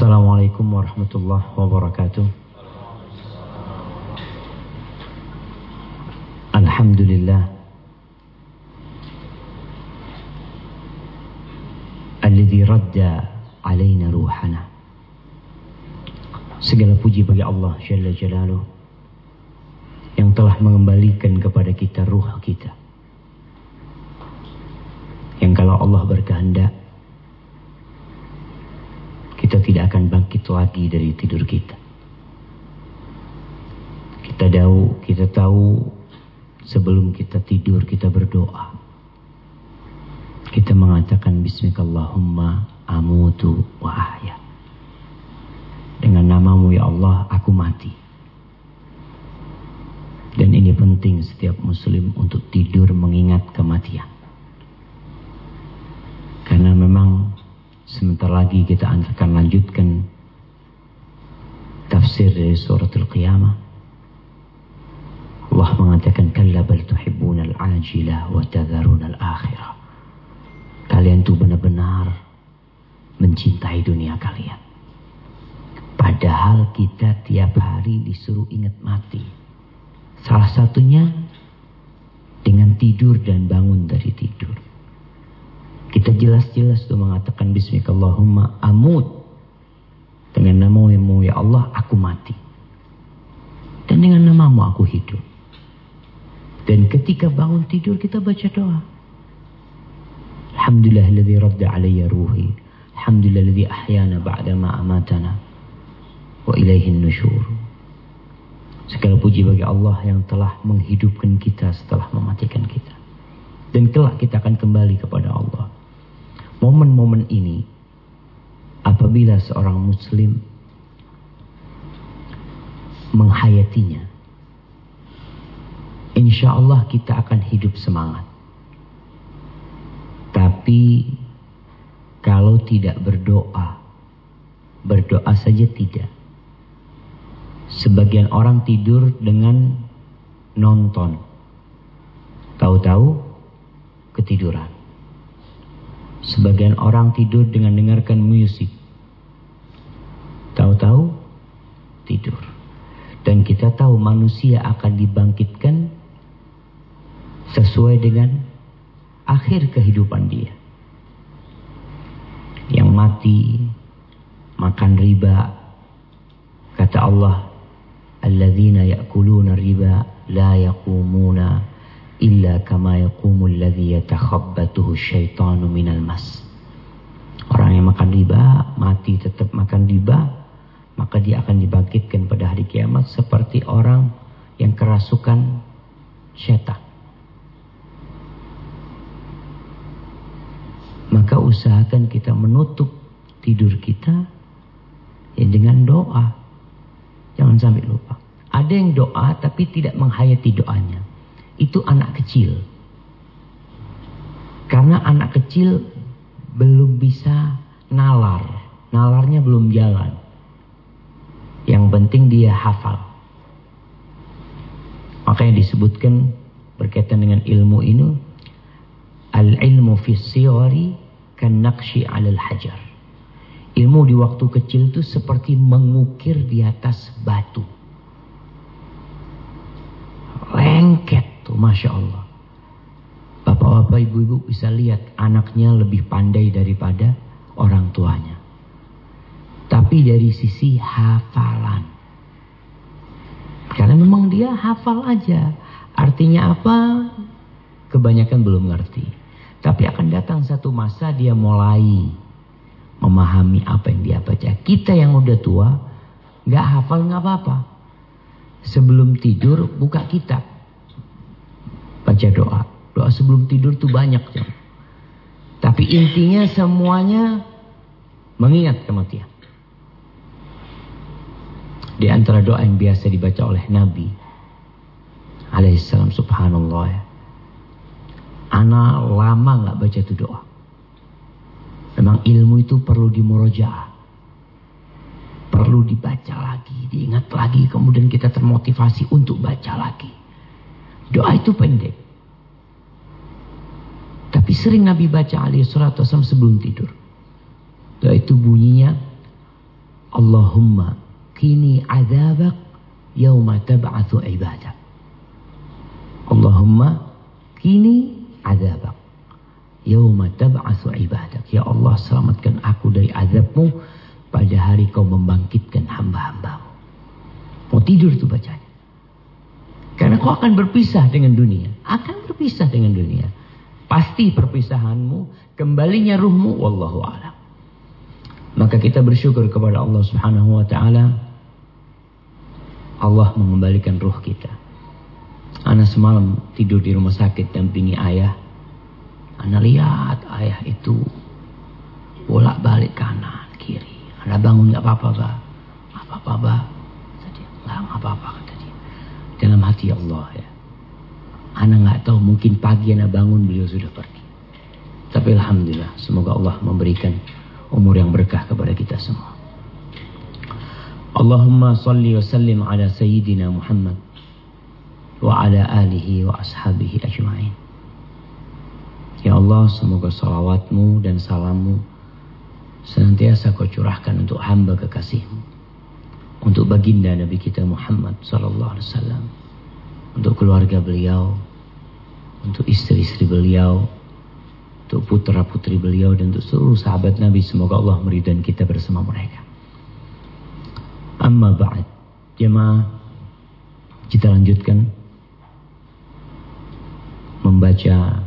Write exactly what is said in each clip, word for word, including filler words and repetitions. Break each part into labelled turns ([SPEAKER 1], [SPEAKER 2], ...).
[SPEAKER 1] Assalamualaikum warahmatullahi wabarakatuh. Alhamdulillah alladzi radda alaina ruhana. Segala puji bagi Allah Jalla Jalaluh yang telah mengembalikan kepada kita ruh kita, yang kalau Allah berkehendak kita tidak akan bangkit lagi dari tidur kita. Kita tahu, kita tahu sebelum kita tidur kita berdoa. Kita mengatakan Bismikallahumma amutu wa ahya. Dengan namamu ya Allah aku mati. Dan ini penting setiap muslim untuk tidur mengingat kematian. Karena memang sebentar lagi kita akan lanjutkan tafsir dari suratul Qiyamah. Allah mengatakan kalla bal tuhibbunal ajilah wa tadharunal akhirah. Kalian tuh benar-benar mencintai dunia kalian. Padahal kita tiap hari disuruh ingat mati. Salah satunya dengan tidur dan bangun dari tidur. Kita jelas-jelas tuh mengatakan Bismikallahumma amut. Dengan namamu ya Allah aku mati. Dan dengan namamu aku hidup. Dan ketika bangun tidur kita baca doa. Alhamdulillahilladzi radda alayya ruhi. Alhamdulillahilladzi ahyana ba'dama amatana. Wa ilaihin nusyur. Segala puji bagi Allah yang telah menghidupkan kita setelah mematikan kita. Dan kelak kita akan kembali kepada Allah. Momen-momen ini apabila seorang muslim menghayatinya, insya Allah kita akan hidup semangat. Tapi kalau tidak berdoa, berdoa saja tidak. Sebagian orang tidur dengan nonton, tahu-tahu ketiduran. Sebagian orang tidur dengan dengarkan musik, tahu-tahu tidur. Dan kita tahu manusia akan dibangkitkan sesuai dengan akhir kehidupan dia. Yang mati makan riba, kata Allah, alladzina ya'kuluna riba la yaqumuna illa kama yaqumul ladzi yatakhabbatuhu syaitanu minal mas. Orang yang makan riba mati tetap makan riba, maka dia akan dibangkitkan pada hari kiamat seperti orang yang kerasukan syaitan. Maka usahakan kita menutup tidur kita ya dengan doa. Jangan sampai lupa. Ada yang doa tapi tidak menghayati doanya. Itu anak kecil. Karena anak kecil belum bisa nalar. Nalarnya belum jalan. Yang penting dia hafal. Makanya disebutkan berkaitan dengan ilmu ini, al-ilmu fi sighari kan naqshi 'alal hajar. Ilmu di waktu kecil itu seperti mengukir di atas batu. Lengket. Masya Allah. Bapak-bapak, ibu-ibu bisa lihat anaknya lebih pandai daripada orang tuanya. Tapi dari sisi hafalan. Karena memang dia hafal aja. Artinya apa? Kebanyakan belum ngerti. Tapi akan datang satu masa dia mulai memahami apa yang dia baca. Kita yang udah tua, gak hafal gak apa-apa. Sebelum tidur buka kitab. Baca doa. Doa sebelum tidur tuh banyak. Tapi intinya semuanya mengingat kematian. Di antara doa yang biasa dibaca oleh Nabi alaihissalam, subhanallah ya. Ana lama gak baca tuh doa. Memang ilmu itu perlu dimurojaah. Perlu dibaca lagi, diingat lagi. Kemudian kita termotivasi untuk baca lagi. Doa itu pendek. Tapi sering Nabi baca alaihi salatu wasallam sebelum tidur. Doa itu bunyinya Allahumma qini adzabak yauma tab'atsu ibadak. Allahumma qini adzabak yauma tab'atsu ibadak. Ya Allah, selamatkan aku dari azabmu pada hari kau membangkitkan hamba-hambamu. Mau tidur tuh bacanya. Karena kau akan berpisah dengan dunia. Akan berpisah dengan dunia. Pasti perpisahanmu, kembalinya ruhmu, wallahu a'lam. Maka kita bersyukur kepada Allah Subhanahu wa taala. Allah mengembalikan ruh kita. Ana semalam tidur di rumah sakit dampingi ayah. Ana lihat ayah itu bolak-balik kanan kiri. Ana bangun, enggak apa-apa, Ba. Enggak apa-apa, Ba. Tadi enggak apa-apa kata dia. Dalam hati Allah ya. Ana enggak tahu, mungkin pagi ana bangun beliau sudah pergi. Tapi alhamdulillah, semoga Allah memberikan umur yang berkah kepada kita semua. Allahumma salli wa sallim ala sayyidina Muhammad wa ala alihi wa ashabihi ajma'in. Ya Allah, semoga salawatmu dan salammu senantiasa kau curahkan untuk hamba kekasihmu, untuk baginda Nabi kita Muhammad sallallahu alaihi wasallam, untuk keluarga beliau, untuk istri-istri beliau, untuk putra-putri beliau, dan untuk seluruh sahabat Nabi. Semoga Allah meridhai kita bersama mereka. Amma ba'd, jemaah, kita lanjutkan membaca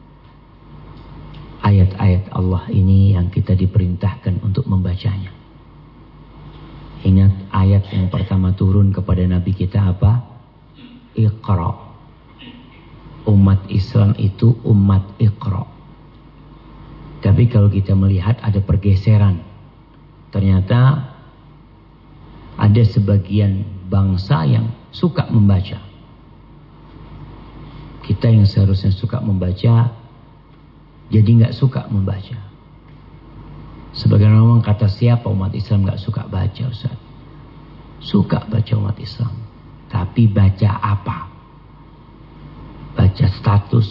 [SPEAKER 1] ayat-ayat Allah ini yang kita diperintahkan untuk membacanya. Ingat, ayat yang pertama turun kepada Nabi kita apa? Iqra. Umat Islam itu umat Iqra. Tapi kalau kita melihat ada pergeseran. Ternyata ada sebagian bangsa yang suka membaca. Kita yang seharusnya suka membaca jadi nggak suka membaca. Sebagian orang kata, siapa umat Islam nggak suka baca, Ustaz? Suka baca umat Islam. Tapi baca apa? Baca status,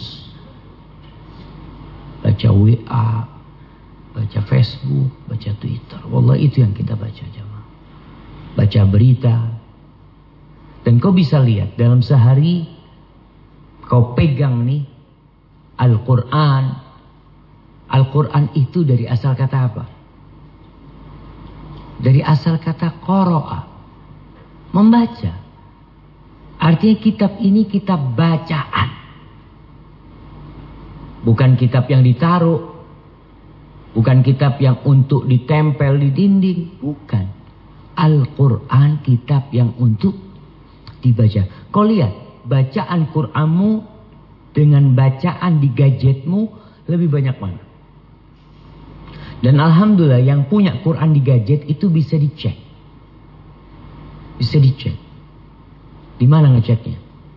[SPEAKER 1] baca W A, baca Facebook, baca Twitter. Wallah, itu yang kita baca, jemaah. Baca berita. Dan kau bisa lihat dalam sehari kau pegang nih Al-Quran. Al-Quran itu dari asal kata apa? Dari asal kata qara'a, membaca. Artinya kitab ini kitab bacaan. Bukan kitab yang ditaruh. Bukan kitab yang untuk ditempel di dinding. Bukan. Al-Quran kitab yang untuk dibaca. Kau lihat, bacaan Quranmu dengan bacaan di gadgetmu lebih banyak mana? Dan alhamdulillah yang punya Quran di gadget itu bisa dicek. Bisa dicek. Di mana ngeceknya?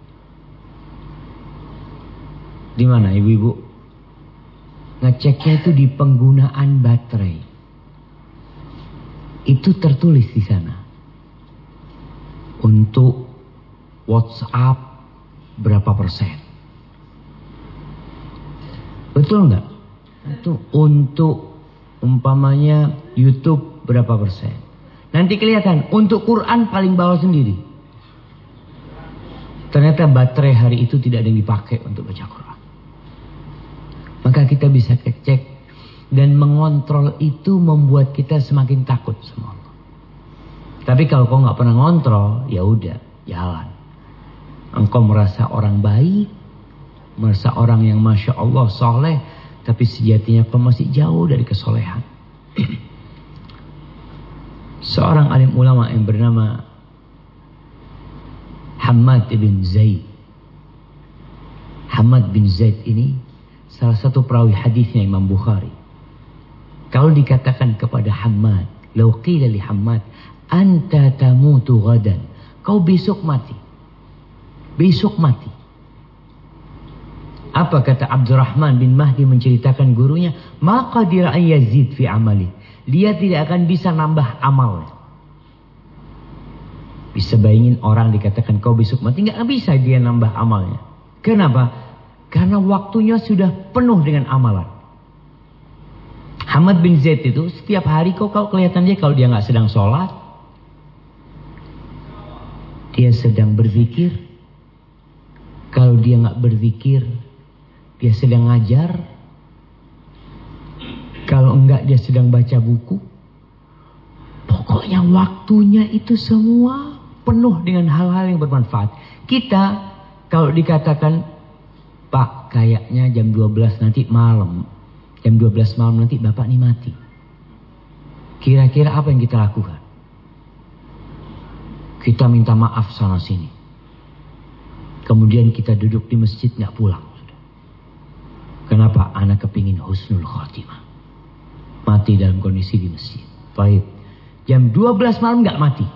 [SPEAKER 1] Di mana ibu-ibu? Ngeceknya itu di penggunaan baterai. Itu tertulis di sana. Untuk WhatsApp berapa persen? Betul nggak? Itu untuk umpamanya YouTube berapa persen? Nanti kelihatan untuk Quran paling bawah sendiri. Ternyata baterai hari itu tidak ada yang dipakai untuk baca Quran. Maka kita bisa cek. Dan mengontrol itu membuat kita semakin takut sama Allah. Tapi kalau kau nggak pernah ngontrol, ya udah, jalan. Engkau merasa orang baik, merasa orang yang masya Allah soleh, tapi sejatinya kau masih jauh dari kesolehan. Seorang alim ulama yang bernama Hammad bin Zaid. Hammad bin Zaid ini salah satu perawi hadisnya Imam Bukhari. Kalau dikatakan kepada Hammad, "Lau qila li Hammad, anta tamutu ghadan." Kau besok mati. Besok mati. Apa kata Abdurrahman bin Mahdi menceritakan gurunya? "Ma qadira an yazid fi amali." Dia tidak akan bisa nambah amal. Bisa bayangin orang dikatakan kau besok mati, nggak bisa dia nambah amalnya. Kenapa? Karena waktunya sudah penuh dengan amalan. Hammad bin Zaid itu setiap hari kok kalau kelihatan dia kalau dia nggak sedang sholat, dia sedang berzikir. Kalau dia nggak berzikir, dia sedang ngajar. Kalau enggak, dia sedang baca buku. Pokoknya waktunya itu semua penuh dengan hal-hal yang bermanfaat. Kita kalau dikatakan, Pak, kayaknya jam dua belas nanti malam, jam dua belas malam nanti Bapak nih mati. Kira-kira apa yang kita lakukan? Kita minta maaf sana sini. Kemudian kita duduk di masjid nggak pulang. Kenapa? Anak kepingin husnul khotimah. Mati dalam kondisi di masjid. Baik. Jam dua belas malam nggak mati.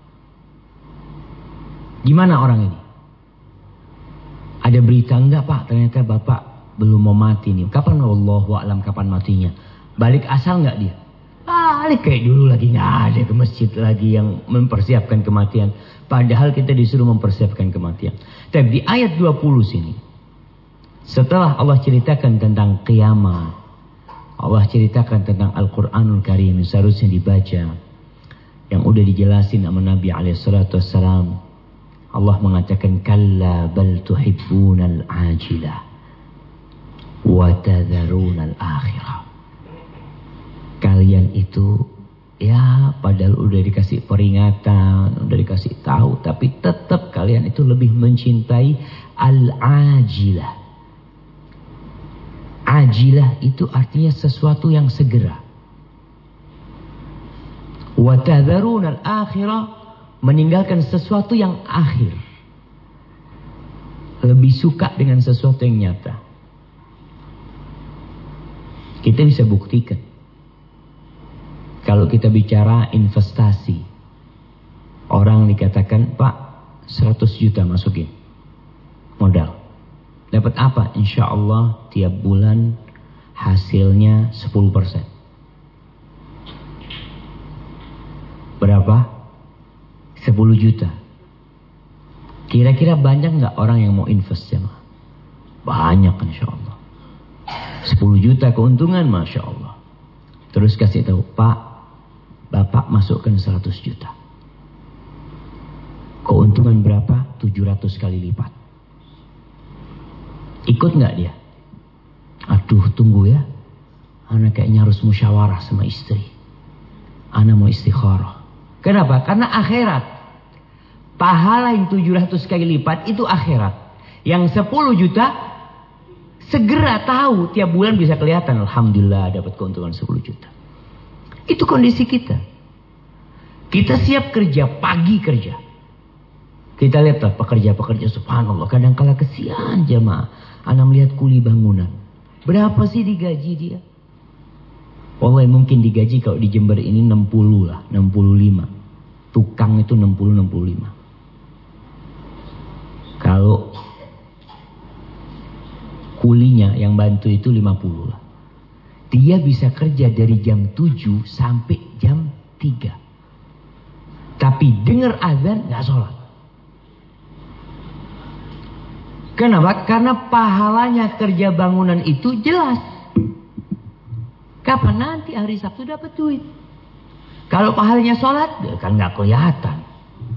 [SPEAKER 1] Gimana orang ini? Ada berita enggak Pak? Ternyata Bapak belum mau mati nih. Kapan? Wallahu a'lam kapan matinya. Balik asal nggak dia? Balik kayak dulu lagi, nggak ada ke masjid lagi yang mempersiapkan kematian. Padahal kita disuruh mempersiapkan kematian. Tapi di ayat dua puluh sini, setelah Allah ceritakan tentang kiamat, Allah ceritakan tentang Al-Quranul Karim yang seharusnya dibaca, yang udah dijelasin sama Nabi alaihi salatu wassalam. Allah mengatakan, kalla bal tuhibbunal ajilah wa tadharunal akhirah. Kalian itu ya padahal udah dikasih peringatan, udah dikasih tahu, tapi tetap kalian itu lebih mencintai al-ajilah. Ajilah itu artinya sesuatu yang segera. Wa tadharunal akhirah, meninggalkan sesuatu yang akhir. Lebih suka dengan sesuatu yang nyata. Kita bisa buktikan. Kalau kita bicara investasi, orang dikatakan, Pak, seratus juta masukin modal. Dapat apa? Insya Allah tiap bulan hasilnya sepuluh persen. Berapa? sepuluh juta. Kira-kira banyak nggak orang yang mau invest ya? Banyak insya Allah. sepuluh juta keuntungan, Masya Allah. Terus kasih tahu, Pak, Bapak masukkan seratus juta. Keuntungan berapa? tujuh ratus kali lipat. Ikut nggak dia? Aduh, tunggu ya. Anak kayaknya harus musyawarah sama istri. Anak mau istikharah. Kenapa? Karena akhirat. Pahala yang tujuh ratus kali lipat itu akhirat. Yang sepuluh juta segera tahu, tiap bulan bisa kelihatan. Alhamdulillah dapat keuntungan sepuluh juta. Itu kondisi kita. Kita siap kerja, pagi kerja. Kita lihatlah pekerja-pekerja, subhanallah, kadang-kala kesian jemaah. Anak melihat kuli bangunan. Berapa sih digaji dia? Wallahi mungkin digaji kalau di Jember ini enam puluh lah, enam puluh lima. Tukang itu enam puluh, enam puluh lima. Kalau kulinya yang bantu itu lima puluh lah. Dia bisa kerja dari jam tujuh sampai jam tiga. Tapi dengar azan gak sholat. Kenapa? Karena pahalanya kerja bangunan itu jelas. Kapan nanti hari Sabtu dapat duit. Kalau pahalanya sholat, kan gak kelihatan.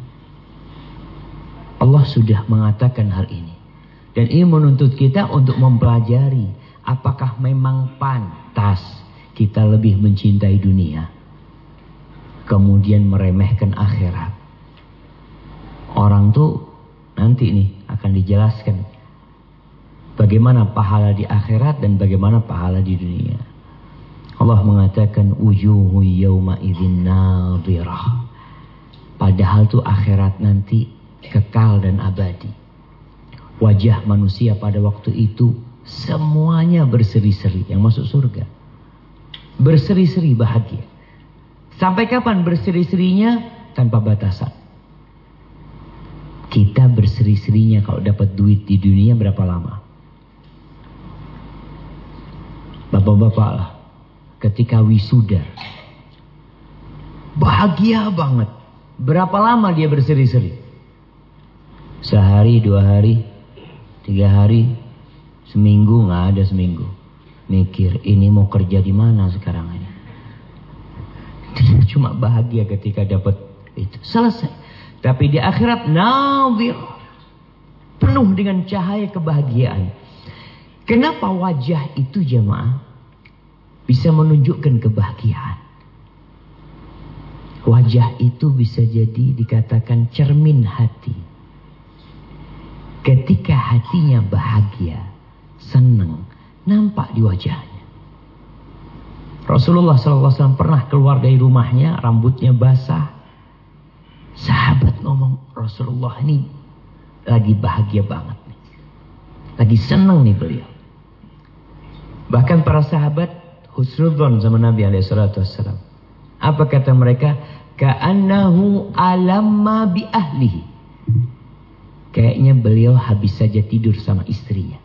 [SPEAKER 1] Allah sudah mengatakan hal ini. Dan ini menuntut kita untuk mempelajari. Apakah memang pantas kita lebih mencintai dunia, kemudian meremehkan akhirat? Orang tuh nanti nih akan dijelaskan bagaimana pahala di akhirat dan bagaimana pahala di dunia. Allah mengatakan wujuhu yawma idzin nadhirah. Padahal tuh akhirat nanti kekal dan abadi. Wajah manusia pada waktu itu semuanya berseri-seri, yang masuk surga berseri-seri bahagia. Sampai kapan berseri-serinya? Tanpa batasan. Kita berseri-serinya kalau dapat duit di dunia berapa lama? Bapak-bapak lah, ketika wisuda bahagia banget. Berapa lama dia berseri-seri? Sehari, dua hari, tiga hari, seminggu? Nggak ada seminggu. Mikir, ini mau kerja di mana sekarang ini? Dia cuma bahagia ketika dapat itu. Selesai. Tapi di akhirat nawir, penuh dengan cahaya kebahagiaan. Kenapa wajah itu jemaah bisa menunjukkan kebahagiaan? Wajah itu bisa jadi dikatakan cermin hati. Ketika hatinya bahagia, senang, nampak di wajahnya. Rasulullah shallallahu alaihi wasallam pernah keluar dari rumahnya, rambutnya basah. Sahabat ngomong, Rasulullah ini lagi bahagia banget nih. Lagi senang nih beliau. Bahkan para sahabat husnudzon sama Nabi alaihi salatu wassalam. Apa kata mereka? Ka'annahu alamma bi ahlihi. Kayaknya beliau habis saja tidur sama istrinya.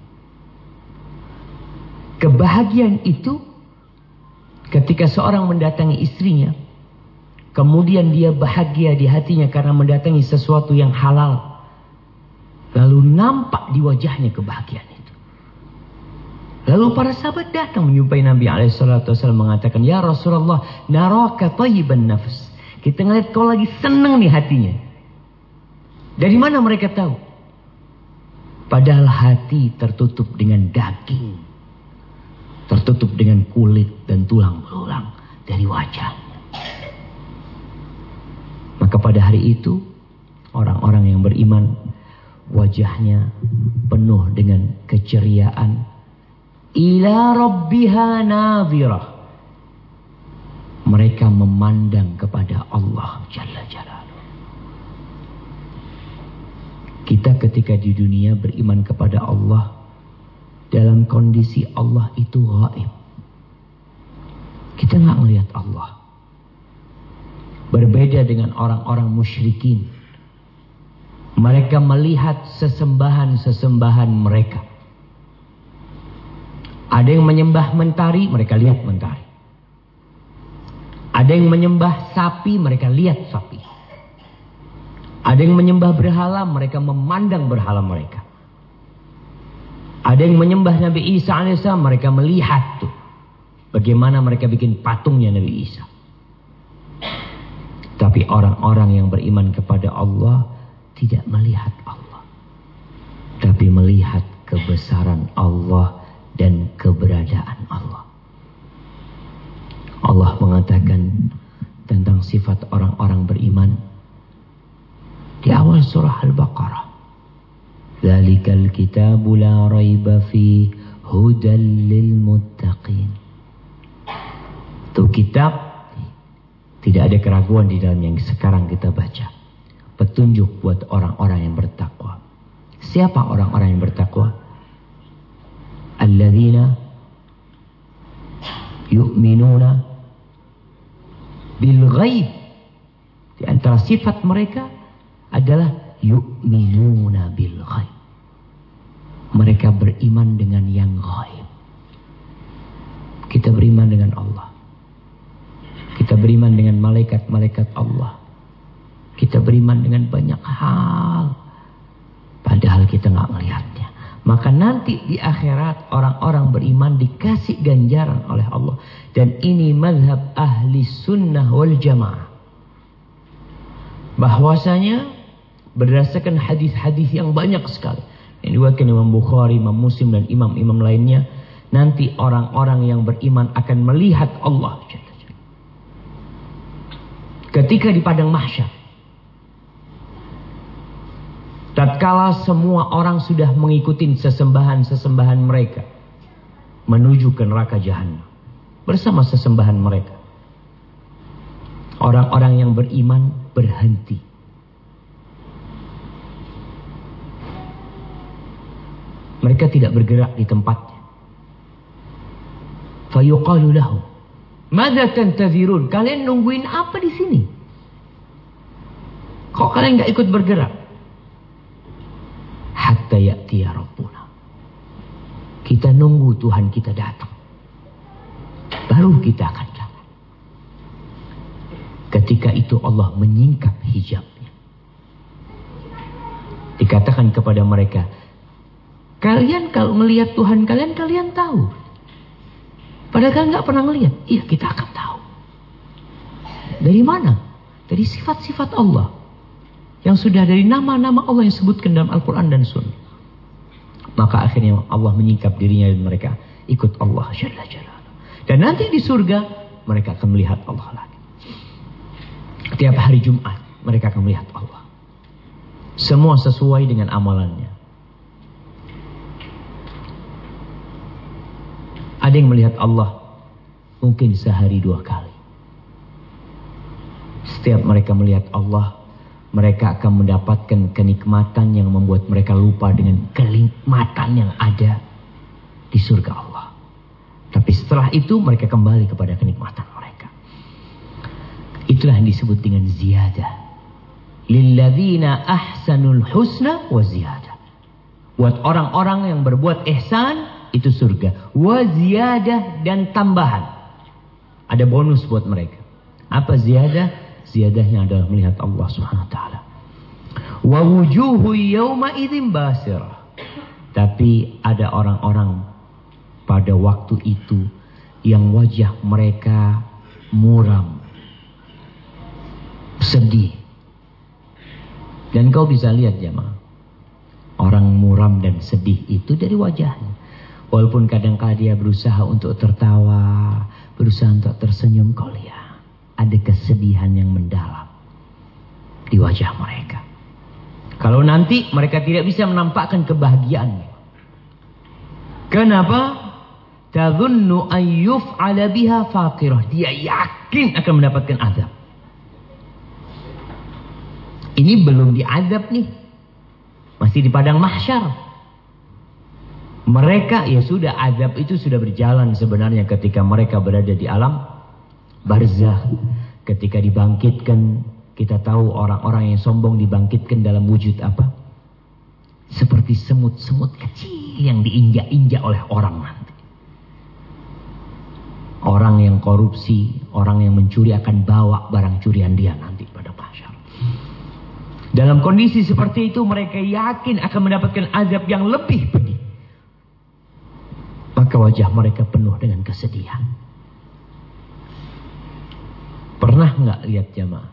[SPEAKER 1] Kebahagiaan itu ketika seorang mendatangi istrinya, kemudian dia bahagia di hatinya karena mendatangi sesuatu yang halal, lalu nampak di wajahnya kebahagiaan itu. Lalu para sahabat datang menjumpai Nabi alaihi salatu wasallam mengatakan, "Ya Rasulullah, naraka thayyiban nafs." Kita ngeliat kau lagi senang nih hatinya. Dari mana mereka tahu? Padahal hati tertutup dengan daging, tertutup dengan kulit dan tulang belulang dari wajahnya. Maka pada hari itu orang-orang yang beriman wajahnya penuh dengan keceriaan. Ila rabbiha nadhirah. Mereka memandang kepada Allah Jalla Jalaluhu. Kita ketika di dunia beriman kepada Allah dalam kondisi Allah itu gaib. Kita nggak melihat Allah. Berbeda dengan orang-orang musyrikin. Mereka melihat sesembahan-sesembahan mereka. Ada yang menyembah mentari, mereka lihat mentari. Ada yang menyembah sapi, mereka lihat sapi. Ada yang menyembah berhala, mereka memandang berhala mereka. Ada yang menyembah Nabi Isa alaihissalam, mereka melihat tuh bagaimana mereka bikin patungnya Nabi Isa. Tapi orang-orang yang beriman kepada Allah tidak melihat Allah, tapi melihat kebesaran Allah dan keberadaan Allah. Allah mengatakan tentang sifat orang-orang beriman di awal surah Al-Baqarah. Dzalikal kitabu la raiba fi hudal lil muttaqin. Itu kitab tidak ada keraguan di dalam yang sekarang kita baca. Petunjuk buat orang-orang yang bertakwa. Siapa orang-orang yang bertakwa? Alladzina yu'minuna bil ghaib. Di antara sifat mereka adalah yu'minuna bil ghaib. Mereka beriman dengan yang ghaib. Kita beriman dengan Allah. Kita beriman dengan malaikat-malaikat Allah. Kita beriman dengan banyak hal. Padahal kita nggak melihatnya. Maka nanti di akhirat orang-orang beriman dikasih ganjaran oleh Allah. Dan ini mazhab ahli sunnah wal jamaah. Bahwasanya berdasarkan hadis-hadis yang banyak sekali. Yang diwakilkan Imam Bukhari, Imam Muslim dan imam-imam lainnya. Nanti orang-orang yang beriman akan melihat Allah. Ketika di padang mahsyar. Tatkala semua orang sudah mengikuti sesembahan-sesembahan mereka menuju ke neraka jahanam bersama sesembahan mereka. Orang-orang yang beriman berhenti. Mereka tidak bergerak di tempatnya. Fayuqalu lahum, madza tantazirun? Kalian nungguin apa di sini? Kok kalian nggak ikut bergerak? Hatta ya'tiya Rabbuna. Kita nunggu Tuhan kita datang. Baru kita akan jalan. Ketika itu Allah menyingkap hijabnya. Dikatakan kepada mereka, kalian kalau melihat Tuhan kalian, kalian tahu. Padahal kalian nggak pernah melihat. Iya, kita akan tahu. Dari mana? Dari sifat-sifat Allah yang Yang sudah dari nama-nama Allah yang sebutkan dalam Al-Quran dan Sunnah. Maka akhirnya Allah menyingkap dirinya dan mereka ikut Allah Jalla Jalaluhu. Dan nanti di surga mereka akan melihat Allah lagi. Tiap hari Jumat mereka akan melihat Allah. Semua sesuai dengan amalannya. Ada yang melihat Allah mungkin sehari dua kali. Setiap mereka melihat Allah, mereka akan mendapatkan kenikmatan yang membuat mereka lupa dengan kenikmatan yang ada di surga Allah. Tapi setelah itu mereka kembali kepada kenikmatan mereka. Itulah yang disebut dengan ziyadah. Lilladzina ahsanul husna wa ziyadah. Buat orang-orang yang berbuat ihsan, itu surga. Wa ziyadah, dan tambahan. Ada bonus buat mereka. Apa ziyadah? Ziyadahnya adalah melihat Allah Subhanahu wa taala. Wa wujuhu yawma idzin basirah. Tapi ada orang-orang pada waktu itu yang wajah mereka muram, sedih. Dan kau bisa lihat jemaah, orang muram dan sedih itu dari wajahnya. Walaupun kadang-kadang dia berusaha untuk tertawa, berusaha untuk tersenyum, kau lihat ada kesedihan yang mendalam di wajah mereka. Kalau nanti mereka tidak bisa menampakkan kebahagiaannya. Kenapa? Tadhunnu an yuf'ala biha faqirah. Dia yakin akan mendapatkan azab. Ini belum diazab nih. Masih di padang mahsyar. Mereka ya sudah, azab itu sudah berjalan sebenarnya ketika mereka berada di alam barzakh. Ketika dibangkitkan, kita tahu orang-orang yang sombong dibangkitkan dalam wujud apa? Seperti semut-semut kecil yang diinjak-injak oleh orang nanti. Orang yang korupsi, orang yang mencuri akan bawa barang curian dia nanti pada mahsyar. Dalam kondisi seperti itu mereka yakin akan mendapatkan azab yang lebih pedih. Maka wajah mereka penuh dengan kesedihan. Pernah nggak lihat jamaah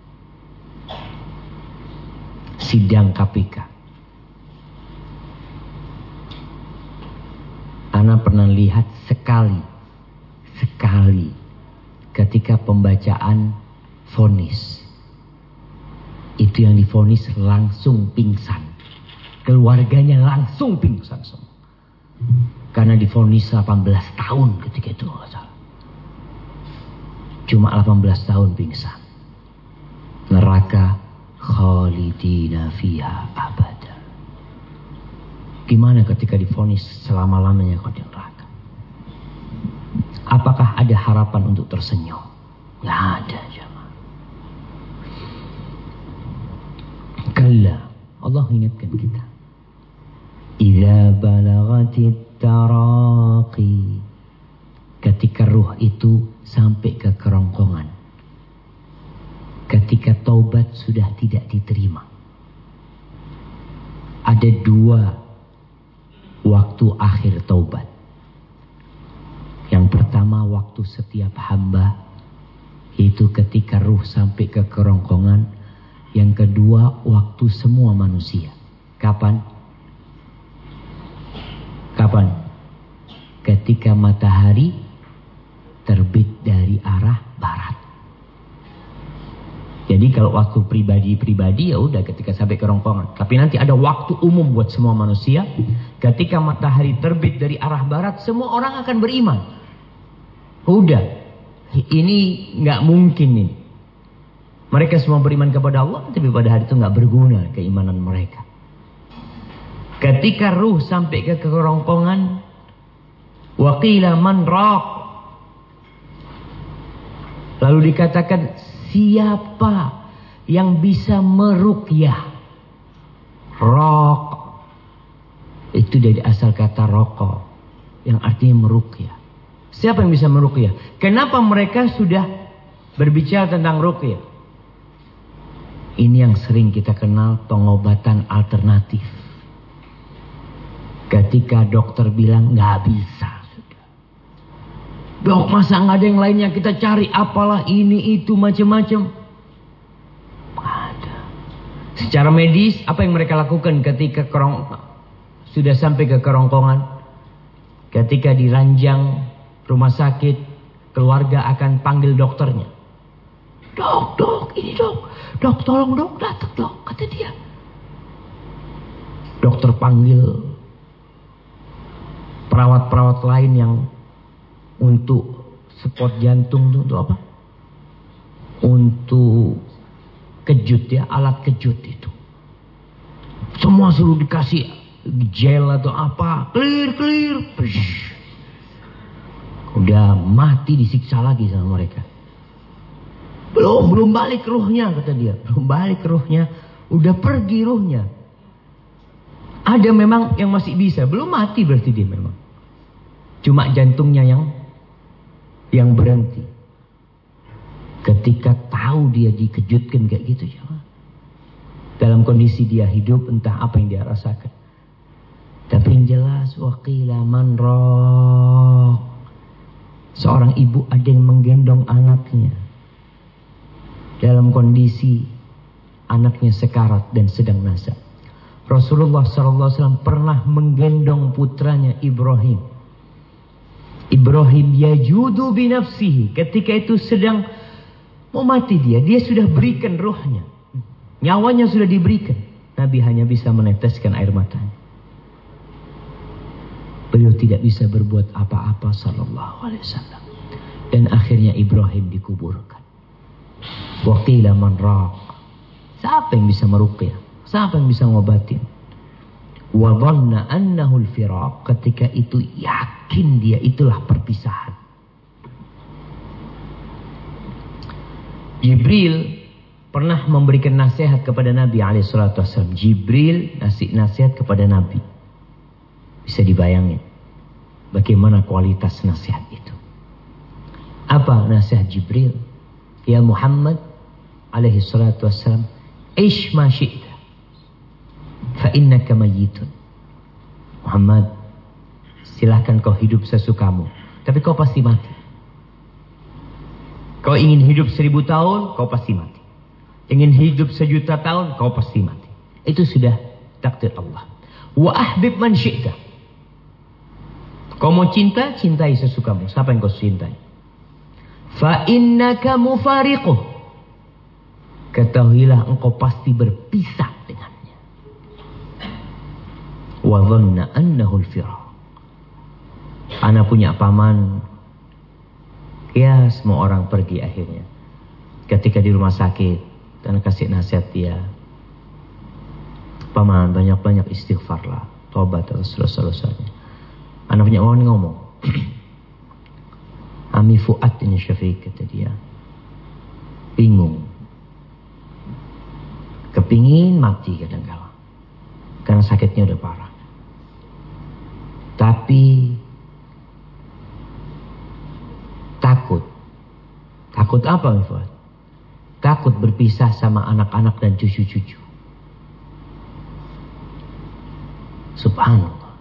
[SPEAKER 1] sidang K P K? Ana pernah lihat sekali, sekali ketika pembacaan vonis. Itu yang divonis langsung pingsan, keluarganya langsung pingsan semua. Karena divonis delapan belas tahun ketika itu. Cuma delapan belas tahun pingsan. Neraka khalidina fiha abada. Gimana ketika divonis selama-lamanya kau di neraka? Apakah ada harapan untuk tersenyum? Nggak ada, jemaah. Kalla, Allah ingatkan kita. Idza balagatit taraqi. Ketika ruh itu sampai ke kerongkongan. Ketika taubat sudah tidak diterima. Ada dua waktu akhir taubat. Yang pertama waktu setiap hamba, yaitu ketika ruh sampai ke kerongkongan. Yang kedua waktu semua manusia. Kapan? Kapan? Ketika matahari terbit dari arah barat. Jadi kalau waktu pribadi-pribadi ya udah ketika sampai kerongkongan. Tapi nanti ada waktu umum buat semua manusia. Ketika matahari terbit dari arah barat, semua orang akan beriman. Udah, ini nggak mungkin nih. Mereka semua beriman kepada Allah, tapi pada hari itu nggak berguna keimanan mereka. Ketika ruh sampai ke kerongkongan, waqila man raq. Lalu dikatakan, siapa yang bisa meruqyah? Raq itu dari asal kata raqo, yang artinya meruqyah. Siapa yang bisa meruqyah? Kenapa mereka sudah berbicara tentang ruqyah? Ini yang sering kita kenal pengobatan alternatif. Ketika dokter bilang nggak bisa. Dok, masa nggak ada yang lainnya, kita cari apalah ini itu macam-macam. Nggak ada. Secara medis, apa yang mereka lakukan ketika kerong, sudah sampai ke kerongkongan? Ketika di ranjang rumah sakit, keluarga akan panggil dokternya. Dok, dok, ini dok. Dok, tolong dok, datang dok, kata dia. Dokter panggil perawat-perawat lain yang untuk spot jantung itu untuk apa? Untuk kejut ya, alat kejut itu. Semua suruh dikasih gel atau apa, clear, clear. Psh. Udah mati disiksa lagi sama mereka. Belum, belum balik ruhnya kata dia. Belum balik ruhnya, udah pergi ruhnya. Ada memang yang masih bisa, belum mati berarti dia memang. Cuma jantungnya yang yang berhenti. Ketika tahu dia dikejutkan kayak gitu ya. Dalam kondisi dia hidup entah apa yang dia rasakan. Tapi yang jelas waqila man raq. Seorang ibu ada yang menggendong anaknya. Dalam kondisi anaknya sekarat dan sedang nasab. Rasulullah sallallahu alaihi wasallam pernah menggendong putranya Ibrahim. Ibrahim yajudu binafsihi. Ketika itu sedang mau mati dia. Dia sudah berikan ruhnya. Nyawanya sudah diberikan. Nabi hanya bisa meneteskan air matanya. Beliau tidak bisa berbuat apa-apa sallallahu alaihi wasallam. Dan akhirnya Ibrahim dikuburkan. Waqila man raq. Siapa yang bisa meruqyah? Siapa yang bisa ngobatin? Wa dhanna annahu al-firaq. Ketika itu yakin dia itulah perpisahan. Jibril pernah memberikan nasihat kepada Nabi alaihi salatu wasallam. Jibril ngasih nasihat kepada Nabi. Bisa dibayangin bagaimana kualitas nasihat itu. Apa nasihat Jibril? Ya Muhammad alaihi salatu wasallam, ish ma syi'ta fa innaka mayyitun. Muhammad, silahkan kau hidup sesukamu, tapi kau pasti mati. Kau ingin hidup seribu tahun, kau pasti mati. Ingin hidup sejuta tahun, kau pasti mati. Itu sudah takdir Allah. Wa ahbib man syi'ta. Kau mau cinta, cintai sesukamu. Siapa yang kau cintai? Fa innaka mufariquh. Ketahuilah engkau pasti berpisah dengannya. Wa dhanna annahu al-firaq. Ana punya paman. Ya, semua orang pergi akhirnya. Ketika di rumah sakit, dan kasih nasihat dia. Paman, banyak-banyak istighfarlah, tobat terus dosa-dosanya. Anak punya orang ngomong. Ami Fuad ini Syafiq, kata dia. Bingung. Kepingin mati kadang-kala. Karena sakitnya udah parah. Tapi takut. Takut apa, Ami Fuad? Takut berpisah sama anak-anak dan cucu-cucu. Subhanallah.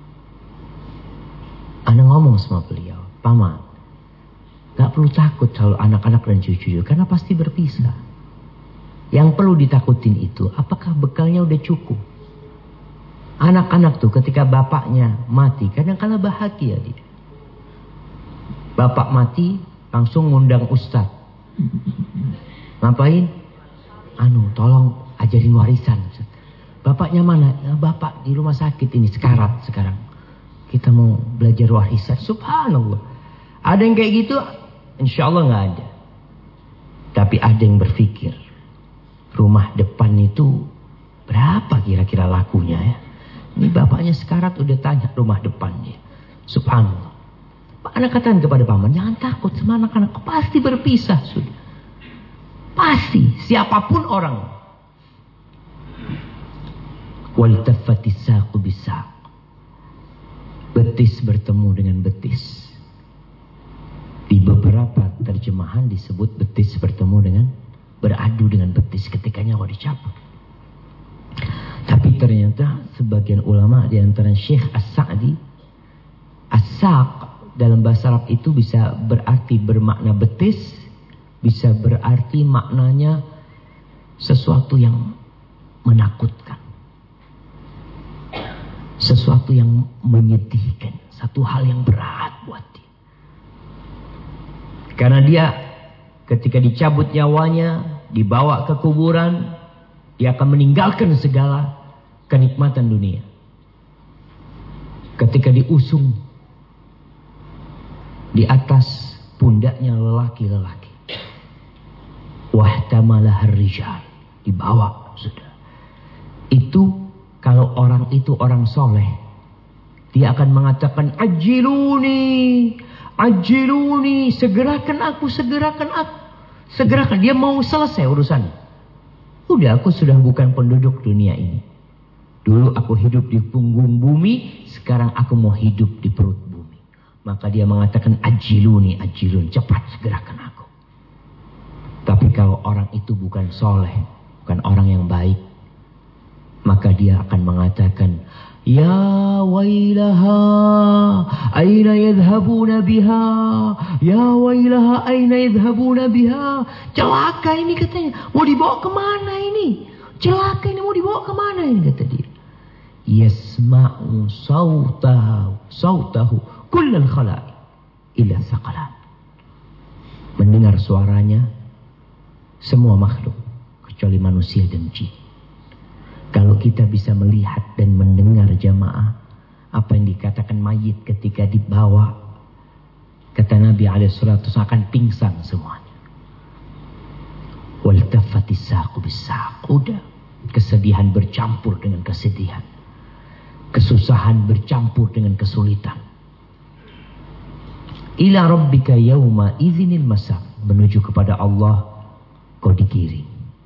[SPEAKER 1] Ana ngomong sama beliau, paman, gak perlu takut kalau anak-anak dan cucu-cucu, karena pasti berpisah. Yang perlu ditakutin itu, apakah bekalnya udah cukup? Anak-anak tuh ketika bapaknya mati, kadang-kala bahagia dia. Bapak mati, langsung ngundang ustaz. Ngapain? Anu, tolong ajarin warisan. Bapaknya mana? Ya, bapak di rumah sakit ini, sekarat sekarang. Kita mau belajar warisan. Subhanallah. Ada yang kayak gitu? Insya Allah gak ada. Tapi ada yang berpikir, rumah depan itu berapa kira-kira lakunya ya? Ini bapaknya sekarat udah tanya rumah depannya. Subhanallah. Anak katakan kepada paman, jangan takut sama anak-anak. Pasti berpisah sudah. Pasti. Siapapun orang. Waltaffatis saqu bisaq. Betis bertemu dengan betis. Di beberapa terjemahan disebut betis bertemu dengan, beradu dengan betis ketika nyawa dicabut. Tapi ternyata sebagian ulama di antara Syekh As-Sa'di, as-saq dalam bahasa Arab itu bisa berarti bermakna betis, bisa berarti maknanya sesuatu yang menakutkan. Sesuatu yang menyedihkan. Satu hal yang berat buat dia. Karena dia ketika dicabut nyawanya, dibawa ke kuburan, dia akan meninggalkan segala kenikmatan dunia. Ketika diusung di atas pundaknya lelaki-lelaki. Wahtamalah rijal, dibawa sudah. Itu kalau orang itu orang soleh, dia akan mengatakan ajiluni, ajiluni, segerakan aku, segerakan aku, segerakan. Dia mau selesai urusan. Udah, aku sudah bukan penduduk dunia ini. Dulu aku hidup di punggung bumi, sekarang aku mau hidup di perut bumi. Maka dia mengatakan ajiluni, ajiluni, cepat segerakan aku. Tapi kalau orang itu bukan soleh, bukan orang yang baik, maka dia akan mengatakan, ya wailaha, aina yadhhabuna biha, ya wailaha, aina yadhhabuna biha. Celaka ini katanya, mau dibawa kemana ini? Celaka ini mau dibawa kemana ini, kata dia. Yasma'u sautahu, sautahu kullal khalaiq illa thaqalan. Mendengar suaranya semua makhluk kecuali manusia dan jin. Kalau kita bisa melihat dan mendengar jamaah apa yang dikatakan mayit ketika dibawa, kata Nabi alaihi salatu wasallam akan pingsan semuanya. Waltafatis saqu bis-saq. Udah, kesedihan bercampur dengan kesedihan. Kesusahan bercampur dengan kesulitan. Ila rabbika yauma idzinil masaq. Menuju kepada Allah kau digiring.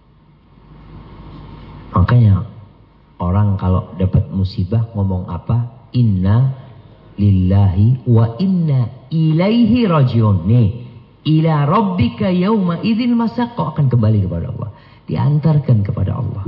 [SPEAKER 1] Makanya orang kalau dapat musibah ngomong apa? Inna lillahi wa inna ilaihi rajiun. Nih, ila rabbika yauma idzil masaq, kau akan kembali kepada Allah. Diantarkan kepada Allah.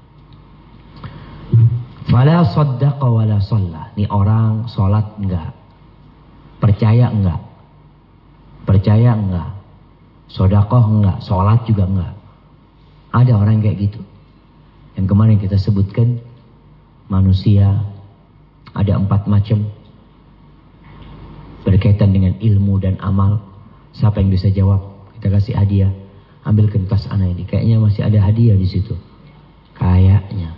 [SPEAKER 1] Fala saddaqa wala shalla. Nih orang salat enggak. Percaya enggak? Percaya enggak? Sedekah enggak? Salat juga enggak? Ada orang kayak gitu. Yang kemarin kita sebutkan, manusia ada empat macam berkaitan dengan ilmu dan amal. Siapa yang bisa jawab? Kita kasih hadiah. Ambilkan tas anak ini. Kayaknya masih ada hadiah di situ. Kayaknya.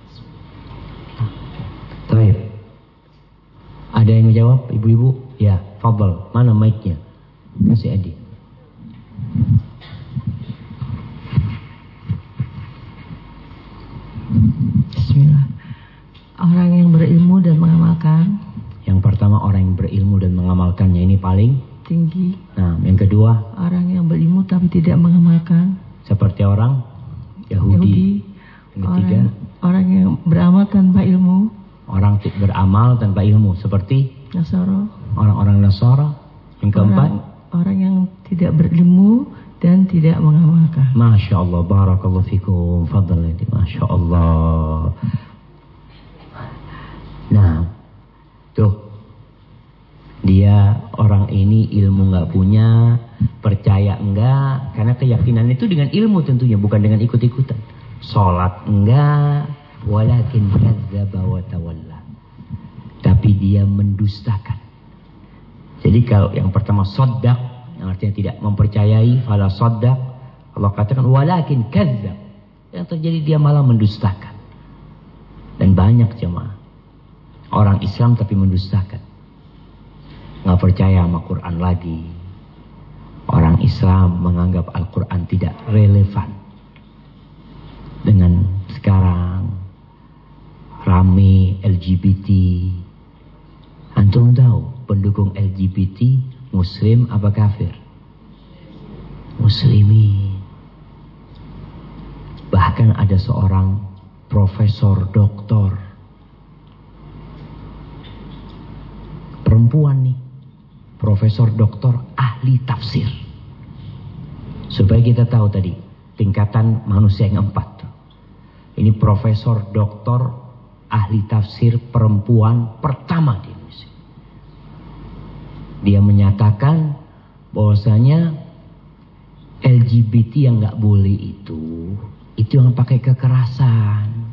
[SPEAKER 1] Baik. Ada yang menjawab, ibu-ibu? Ya, fadhal. Mana mic-nya? Kasih hadiah.
[SPEAKER 2] Bismillah. Orang yang berilmu dan mengamalkan.
[SPEAKER 1] Yang pertama orang yang berilmu dan mengamalkannya, ini paling
[SPEAKER 2] tinggi.
[SPEAKER 1] Nah, yang kedua
[SPEAKER 2] orang yang berilmu tapi tidak mengamalkan.
[SPEAKER 1] Seperti orang Yahudi.
[SPEAKER 2] Yahudi.
[SPEAKER 1] Yang ketiga
[SPEAKER 2] orang, orang yang beramal tanpa ilmu.
[SPEAKER 1] Orang beramal tanpa ilmu seperti
[SPEAKER 2] Nasara.
[SPEAKER 1] Orang-orang Nasara. Yang keempat
[SPEAKER 2] orang, orang yang tidak berilmu dan tidak mengamalkan.
[SPEAKER 1] Masya Allah, barakallahu fikum, fadal ini, Masya Allah. Nah, tuh, dia orang ini ilmu nggak punya, percaya enggak, karena keyakinan itu dengan ilmu tentunya, bukan dengan ikut-ikutan. Sholat enggak, walakin kadzdzaba wa tawalla. Tapi dia mendustakan. Jadi kalau yang pertama shaddaq, yang artinya tidak mempercayai, fala shaddaq, Allah katakan walakin kadzdzab. Yang terjadi dia malah mendustakan. Dan banyak jemaah orang Islam tapi mendustakan. Nggak percaya sama Quran lagi. Orang Islam menganggap Al-Quran tidak relevan dengan sekarang rame L G B T. Antum tahu pendukung L G B T Muslim apa kafir? Muslimin. Bahkan ada seorang profesor doktor perempuan nih, profesor doktor ahli tafsir. Supaya kita tahu tadi tingkatan manusia yang empat. Ini profesor doktor ahli tafsir perempuan pertama di Indonesia. Dia menyatakan bahwasanya L G B T yang nggak boleh itu, itu yang pakai kekerasan.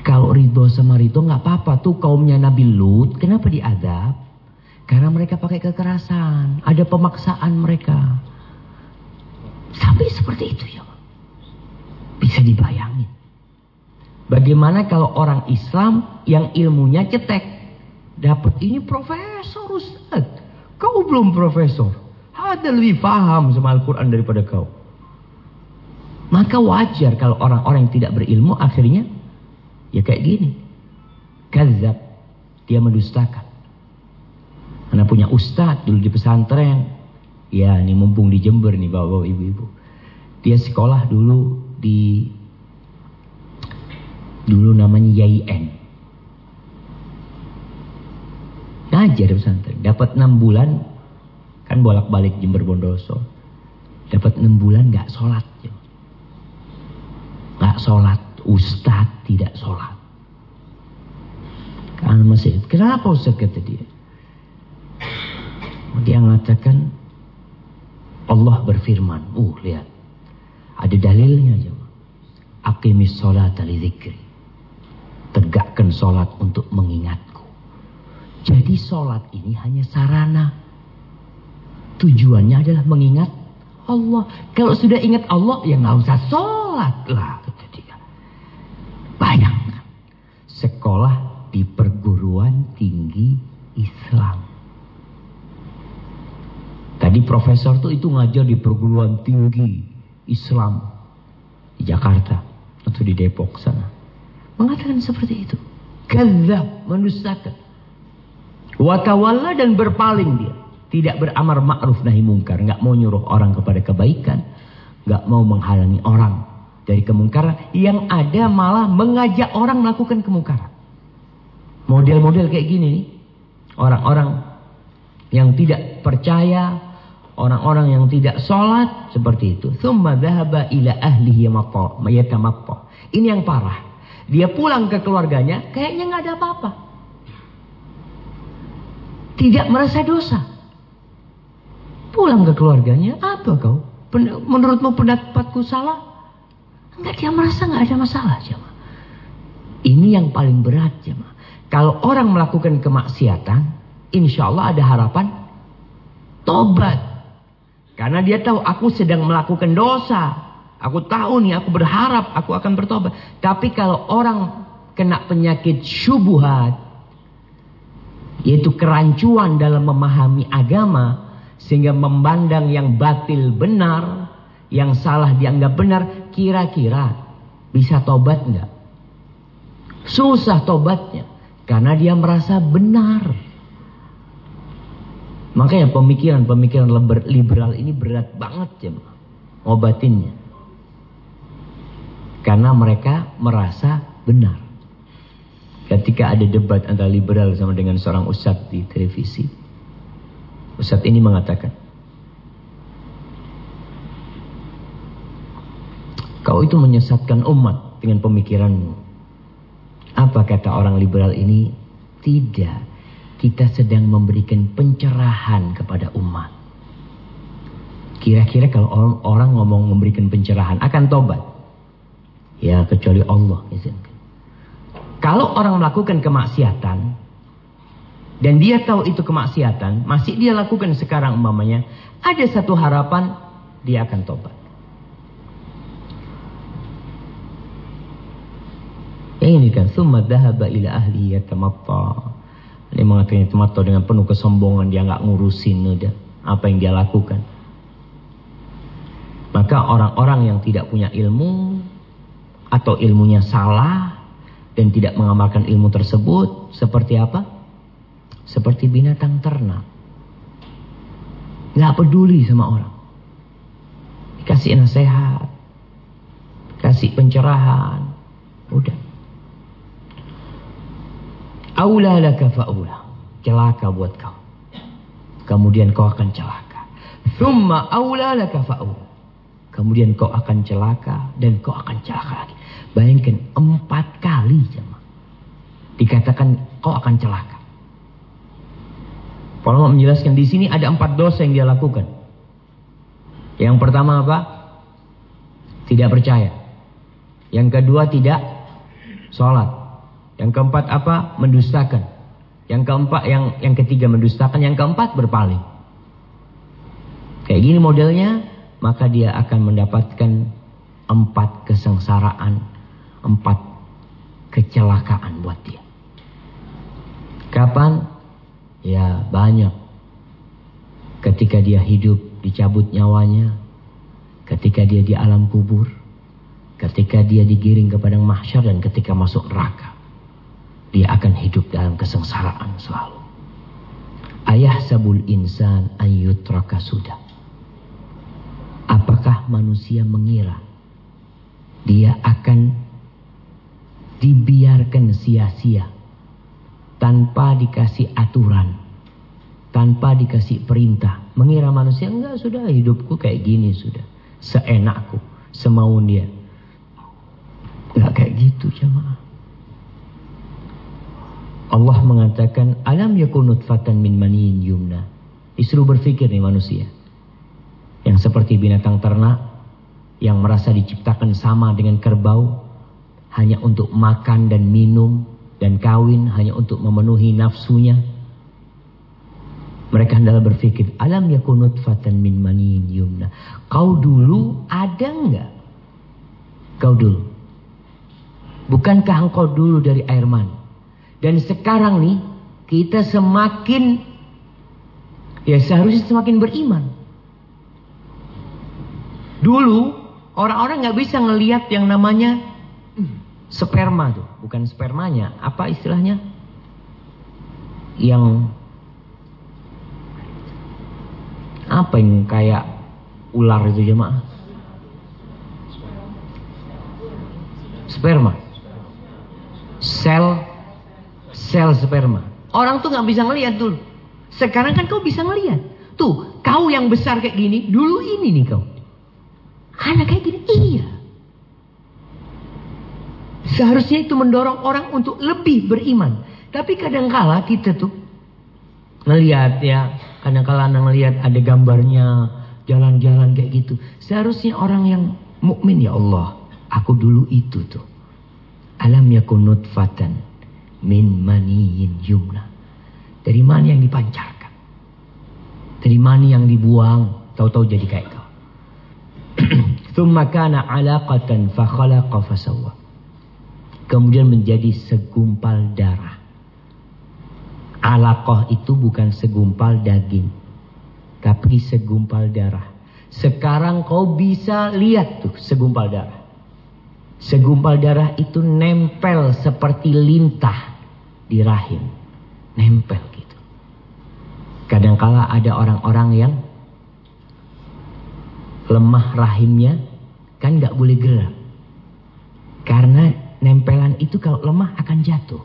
[SPEAKER 1] Kalau ridho sama ridho nggak apa-apa. Tuh kaumnya Nabi Lut, kenapa diadab? Karena mereka pakai kekerasan, ada pemaksaan mereka. Sampai seperti itu ya. Bisa dibayangin. Bagaimana kalau orang Islam yang ilmunya cetek, dapat ini profesor Ustaz, kau belum profesor, ada lebih paham sama Al-Quran daripada kau. Maka wajar kalau orang-orang yang tidak berilmu akhirnya ya kayak gini, kadzab, dia mendustakan. Karena punya ustaz dulu di pesantren, ya ini mumpung di Jember nih bapak-bapak ibu-ibu, dia sekolah dulu di dulu namanya Y I N, ngajar di pesantren, dapat enam bulan, kan bolak-balik Jember Bondoso, dapat enam bulan nggak sholat, nggak sholat, ustaz tidak sholat. Karena masih, kenapa ustaz kata dia? Dia mengatakan Allah berfirman, uh lihat, ada dalilnya aja. Aqimis sholata li dzikri. Tegakkan sholat untuk mengingatku. Jadi sholat ini hanya sarana. Tujuannya adalah mengingat Allah. Kalau sudah ingat Allah, ya nggak usah sholat lah. Kata dia. Bayangkan, sekolah di perguruan tinggi Islam. Tadi profesor tuh itu ngajar di perguruan tinggi Islam di Jakarta atau di Depok sana. Mengatakan seperti itu. Kadzab, mendustakan. Wa tawalla, dan berpaling dia. Tidak beramar ma'ruf nahi mungkar, enggak mau nyuruh orang kepada kebaikan, enggak mau menghalangi orang dari kemungkaran, yang ada malah mengajak orang melakukan kemungkaran. Model-model kayak gini nih. Orang-orang yang tidak percaya, orang-orang yang tidak sholat seperti itu. Tsumma dhahaba ila ahlihi yatamatta. Ini yang parah. Dia pulang ke keluarganya, kayaknya nggak ada apa-apa. Tidak merasa dosa. Pulang ke keluarganya, apa kau? Menurutmu pendapatku salah? Enggak, dia merasa nggak ada masalah, jemaah. Ini yang paling berat, jemaah. Kalau orang melakukan kemaksiatan, insya Allah ada harapan tobat. Karena dia tahu aku sedang melakukan dosa. Aku tahu nih, aku berharap aku akan bertobat. Tapi kalau orang kena penyakit syubhat, yaitu kerancuan dalam memahami agama, sehingga memandang yang batil benar, yang salah dianggap benar, kira-kira bisa tobat enggak? Susah tobatnya. Karena dia merasa benar. Makanya pemikiran-pemikiran liberal ini berat banget ya, ngobatinnya. Karena mereka merasa benar. Ketika ada debat antara liberal sama dengan seorang ustadz di televisi, ustadz ini mengatakan, kau itu menyesatkan umat dengan pemikiranmu. Apa kata orang liberal ini? Tidak. Kita sedang memberikan pencerahan kepada umat. Kira-kira kalau orang, orang ngomong memberikan pencerahan, akan tobat? Ya, kecuali Allah izinkan. Kalau orang melakukan kemaksiatan, dan dia tahu itu kemaksiatan, masih dia lakukan sekarang umpamanya, ada satu harapan, dia akan tobat. Ini kan summa dhahaba ila ahli yatamatta. Dia mengatakan yatamatta dengan penuh kesombongan, dia enggak ngurusin udah apa yang dia lakukan. Maka orang-orang yang tidak punya ilmu atau ilmunya salah dan tidak mengamalkan ilmu tersebut seperti apa? Seperti binatang ternak. Enggak peduli sama orang. Dikasih nasihat, kasih pencerahan, udah. Aula laka fa'ula. Celaka buat kau. Kemudian kau akan celaka. Thumma aula laka fa'ula. Kemudian kau akan celaka dan kau akan celaka lagi. Bayangkan empat kali jemaah. Dikatakan kau akan celaka. Para ulama menjelaskan di sini ada empat dosa yang dia lakukan. Yang pertama apa? Tidak percaya. Yang kedua tidak sholat. Yang keempat apa? Mendustakan. Yang keempat, yang yang ketiga mendustakan, yang keempat berpaling. Kayak gini modelnya, maka dia akan mendapatkan empat kesengsaraan, empat kecelakaan buat dia. Kapan? Ya banyak. Ketika dia hidup dicabut nyawanya, ketika dia di alam kubur, ketika dia digiring ke padang mahsyar, dan ketika masuk neraka. Dia akan hidup dalam kesengsaraan selalu. Ayah sabul insan ayyutraka sudah. Apakah manusia mengira dia akan dibiarkan sia-sia tanpa dikasih aturan, tanpa dikasih perintah? Mengira manusia, enggak, sudah hidupku kayak gini, sudah seenakku, semau dia. Enggak kayak gitu jemaah. Allah mengatakan, alam yakun nutfatan min maniyin yumna. Disuruh berpikir nih manusia, yang seperti binatang ternak, yang merasa diciptakan sama dengan kerbau, hanya untuk makan dan minum dan kawin, hanya untuk memenuhi nafsunya. Mereka hendaklah berpikir, alam yakun nutfatan min maniyin yumna. Kau dulu ada enggak? Kau dulu. Bukankah engkau dulu dari air mani? Dan sekarang nih, kita semakin, ya seharusnya semakin beriman. Dulu, orang-orang gak bisa ngelihat yang namanya sperma tuh. Bukan spermanya, apa istilahnya? Yang, apa yang kayak ular itu jemaah? Sperma. Sel Sel sperma. Orang tuh gak bisa ngelihat dulu. Sekarang kan kau bisa ngelihat. Tuh, kau yang besar kayak gini, dulu ini nih kau. Anak kayak gini, iya. Seharusnya itu mendorong orang untuk lebih beriman. Tapi kadangkala kita tuh ngelihat ya, kadangkala ngelihat ada gambarnya, jalan-jalan kayak gitu. Seharusnya orang yang mukmin, ya Allah, aku dulu itu tuh. Alam yakun nutfatan min maniyin yumna. Dari mani yang dipancarkan, dari mani yang dibuang, tahu-tahu jadi kayak kau. Tsumma kana 'alaqatan fa khalaqa fa sawwa. Kemudian menjadi segumpal darah. Alaqah itu bukan segumpal daging, tapi segumpal darah. Sekarang kau bisa lihat tuh segumpal darah. Segumpal darah itu nempel seperti lintah di rahim, nempel gitu. Kadangkala ada orang-orang yang lemah rahimnya, kan nggak boleh gerak, karena nempelan itu kalau lemah akan jatuh,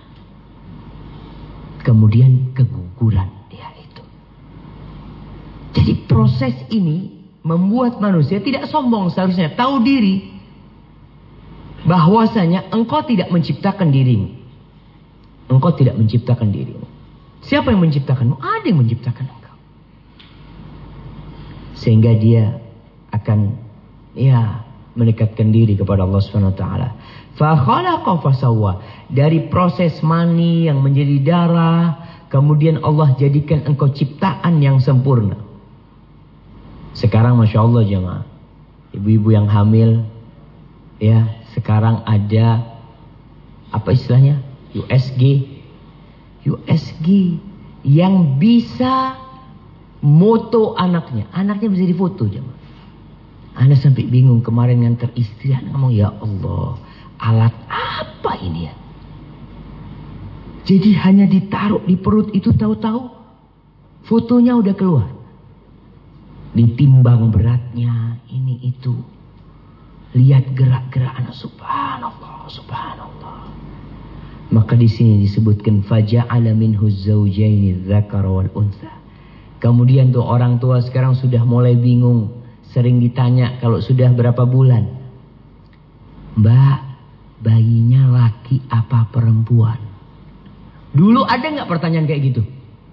[SPEAKER 1] kemudian keguguran dia itu. Jadi proses ini membuat manusia tidak sombong, seharusnya tahu diri bahwasanya engkau tidak menciptakan dirimu. Engkau tidak menciptakan dirimu. Siapa yang menciptakanmu? Ada yang menciptakan engkau. Sehingga dia akan ya mendekatkan diri kepada Allah Subhanahu wa taala. Fa khalaqa fa sawwa. Dari proses mani yang menjadi darah, kemudian Allah jadikan engkau ciptaan yang sempurna. Sekarang Masya Allah jemaah, ibu-ibu yang hamil, ya sekarang ada apa istilahnya? U S G. U S G yang bisa moto anaknya. Anaknya bisa difoto jemaah. Anda sampai bingung kemarin ngantar istri, anak ngomong, ya Allah, alat apa ini ya? Jadi hanya ditaruh di perut itu, tahu-tahu fotonya udah keluar. Ditimbang beratnya, ini itu. Lihat gerak-gerak anak, subhanallah, subhanallah. Maka di sini disebutkan faja'ala minhu zawjaini dzakara wal untha. Kemudian tuh orang tua sekarang sudah mulai bingung, sering ditanya kalau sudah berapa bulan, Mbak, bayinya laki apa perempuan? Dulu ada nggak pertanyaan kayak gitu?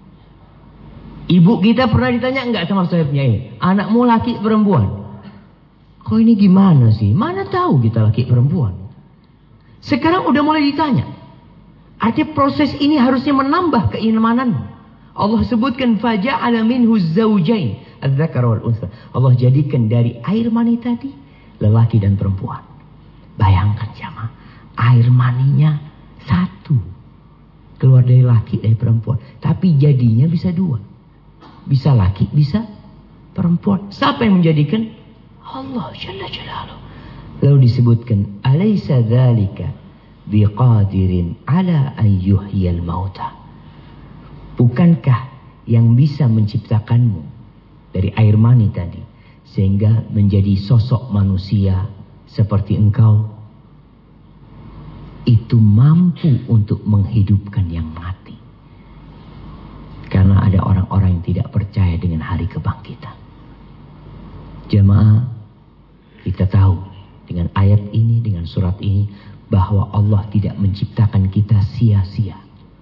[SPEAKER 1] Ibu kita pernah ditanya nggak sama sahibnya ini, anakmu laki perempuan? Kok ini gimana sih? Mana tahu kita laki perempuan? Sekarang udah mulai ditanya. Artinya proses ini harusnya menambah keimanan. Allah sebutkan faja'ala minhu zawjain adz-dzakar wal untha. Allah jadikan dari air mani tadi lelaki dan perempuan. Bayangkan jamaah, air maninya satu. Keluar dari laki dari perempuan, tapi jadinya bisa dua. Bisa laki, bisa perempuan. Siapa yang menjadikan? Allah Jalla Jalaluhu. Lalu disebutkan alaysa dzalika biqadirin ala an yuhyiyal mauta. Bukankah yang bisa menciptakanmu dari air mani tadi sehingga menjadi sosok manusia seperti engkau itu mampu untuk menghidupkan yang mati? Karena ada orang-orang yang tidak percaya dengan hari kebangkitan. Jemaah, kita tahu dengan ayat ini, dengan surat ini, bahwa Allah tidak menciptakan kita sia-sia.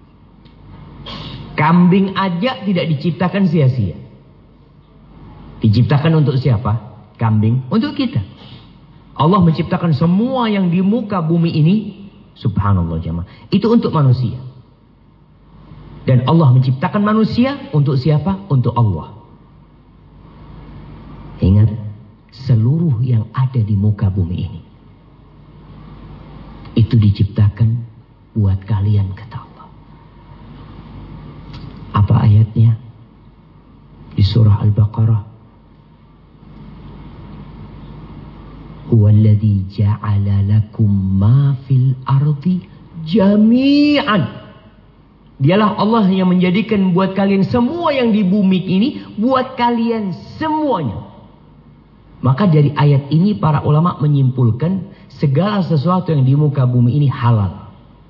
[SPEAKER 1] Kambing aja tidak diciptakan sia-sia. Diciptakan untuk siapa? Kambing untuk kita. Allah menciptakan semua yang di muka bumi ini, subhanallah jemaah, itu untuk manusia. Dan Allah menciptakan manusia untuk siapa? Untuk Allah. Ingat, seluruh yang ada di muka bumi ini itu diciptakan buat kalian, kata Allah. Apa ayatnya? Di surah Al-Baqarah. Huwallazi ja'ala lakum ma fil ardi jami'an. Dialah Allah yang menjadikan buat kalian semua yang di bumi ini buat kalian semuanya. Maka dari ayat ini para ulama menyimpulkan segala sesuatu yang di muka bumi ini halal.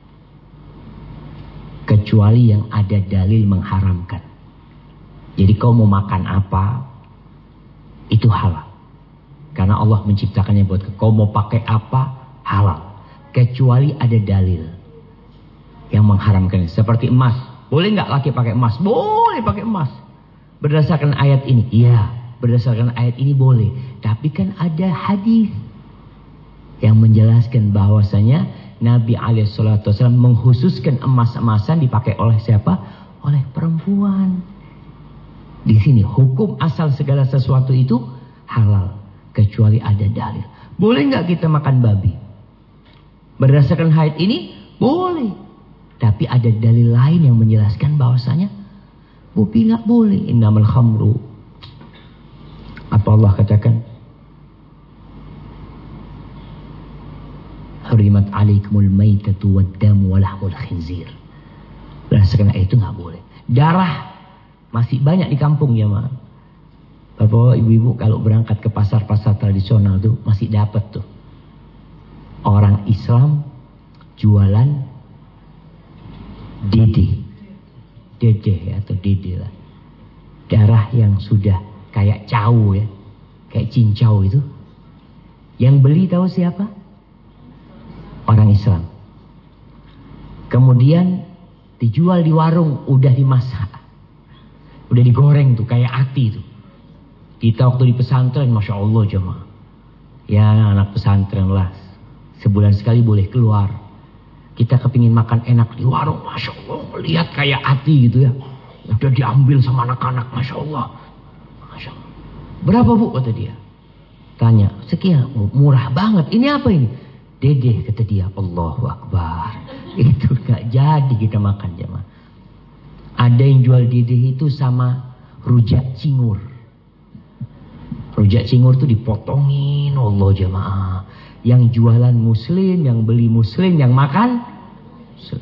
[SPEAKER 1] Kecuali yang ada dalil mengharamkan. Jadi kau mau makan apa, itu halal. Karena Allah menciptakannya buat kau. Kau mau pakai apa, halal. Kecuali ada dalil yang mengharamkan. Seperti emas. Boleh nggak laki pakai emas? Boleh pakai emas. Berdasarkan ayat ini. Iya, berdasarkan ayat ini boleh. Tapi kan ada hadis yang menjelaskan bahwasanya Nabi alaihi salatu wasallam mengkhususkan emas-emasan dipakai oleh siapa? Oleh perempuan. Di sini hukum asal segala sesuatu itu halal kecuali ada dalil. Boleh nggak kita makan babi? Berdasarkan hadis ini boleh. Tapi ada dalil lain yang menjelaskan bahwasanya babi nggak boleh. Innamal khamru. Apa Allah katakan? Hurimat alaikumul maitatu waddamu walahmul khinzir. Berdasarkan ayat itu nggak boleh. Darah masih banyak di kampung ya, Ma. Bapak ibu-ibu kalau berangkat ke pasar-pasar tradisional tuh masih dapat tuh orang Islam jualan dede, dede ya, atau dede lah. Darah yang sudah kayak cau ya, kayak cincau itu. Yang beli tahu siapa? Orang Islam. Kemudian dijual di warung, udah dimasak, udah digoreng tuh kayak ati tuh. Kita waktu di pesantren, masya Allah jemaah, ya anak pesantren lah, sebulan sekali boleh keluar. Kita kepingin makan enak di warung, masya Allah, lihat kayak ati gitu ya, udah diambil sama anak-anak, masya Allah, masya Allah. Berapa bu kata dia? Tanya, sekian, murah banget. Ini apa ini? Dedeh kata dia. Allahu Akbar. Itu gak jadi kita makan jemaah. Ada yang jual dedeh itu sama rujak cingur. Rujak cingur itu dipotongin, Allah jemaah. Yang jualan muslim, yang beli muslim, yang makan muslim.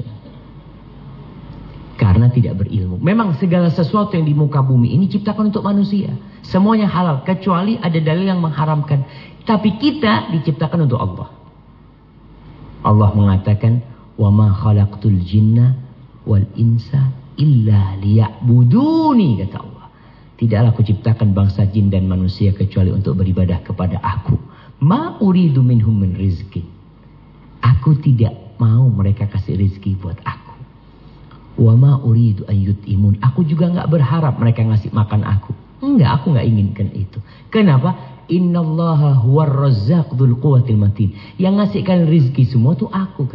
[SPEAKER 1] Karena tidak berilmu. Memang segala sesuatu yang di muka bumi ini ciptakan untuk manusia. Semuanya halal kecuali ada dalil yang mengharamkan. Tapi kita diciptakan untuk Allah. Allah mengatakan, "Wa ma khalaqtul jinna wal insa illa liya'buduni," kata Allah. Tidaklah aku ciptakan bangsa jin dan manusia kecuali untuk beribadah kepada aku. Ma uridu minhum min rizki. Aku tidak mau mereka kasih rizki buat aku. Wa ma uridu an yut'imun. Aku juga enggak berharap mereka ngasih makan aku. Enggak, aku enggak inginkan itu. Kenapa? Innallaha huwar razzaq dzul quwwatil matin. Yang ngasihkan rizki semua itu aku, kata Allah.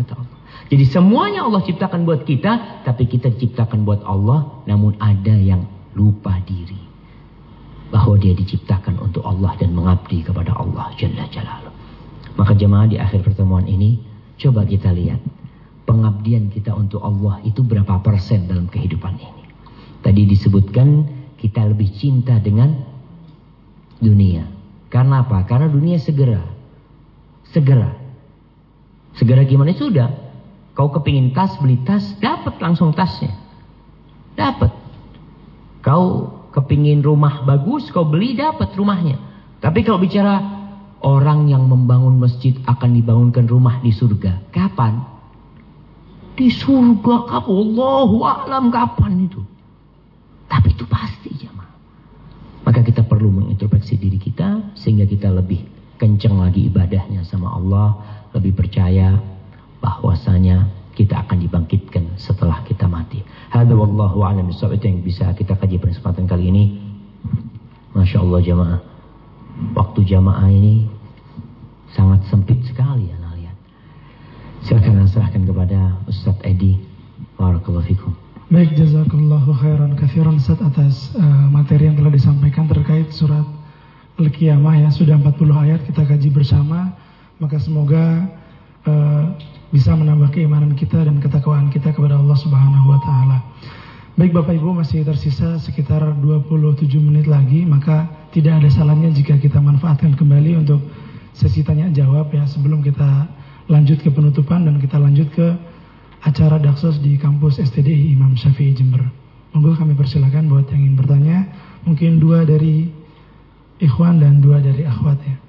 [SPEAKER 1] Jadi semuanya Allah ciptakan buat kita, tapi kita diciptakan buat Allah, namun ada yang lupa diri bahwa dia diciptakan untuk Allah dan mengabdi kepada Allah Jalla Jalaluh. Maka jemaah, di akhir pertemuan ini coba kita lihat pengabdian kita untuk Allah itu berapa persen dalam kehidupan ini. Tadi disebutkan kita lebih cinta dengan dunia. Karena apa? Karena dunia segera. Segera. Segera gimana? Sudah. Kau kepingin tas, beli tas, dapat langsung tasnya. Dapat. Kau kepingin rumah bagus, kau beli, dapat rumahnya. Tapi kalau bicara orang yang membangun masjid akan dibangunkan rumah di surga, kapan? Di surga kapan? Allahu a'lam kapan itu. Tapi itu pasti, jemaah. Maka kita perlu mengintrospeksi diri kita sehingga kita lebih kencang lagi ibadahnya sama Allah, lebih percaya bahwasanya kita akan dibangkitkan setelah kita mati. Hadza wallahu a'lam bishawab, itu yang bisa kita kaji pada kesempatan kali ini. Masya Allah jamaah, waktu jamaah ini sangat sempit sekali ya, nah, lihat. Silakan serahkan kepada Ustaz Edi. Barakallahu fikum.
[SPEAKER 3] Baik, jazakallahu khairan katsiran Ustaz atas uh, materi yang telah disampaikan terkait surat Al-Qiyamah ya. Sudah empat puluh ayat kita kaji bersama. Maka semoga uh, bisa menambah keimanan kita dan ketakwaan kita kepada Allah Subhanahu wa taala. Baik Bapak Ibu, masih tersisa sekitar dua puluh tujuh menit lagi, maka tidak ada salahnya jika kita manfaatkan kembali untuk sesi tanya jawab ya, sebelum kita lanjut ke penutupan dan kita lanjut ke acara Daksos di kampus S T D I Imam Syafi'i Jember. Monggo kami persilakan buat yang ingin bertanya, mungkin dua dari ikhwan dan dua dari akhwat ya.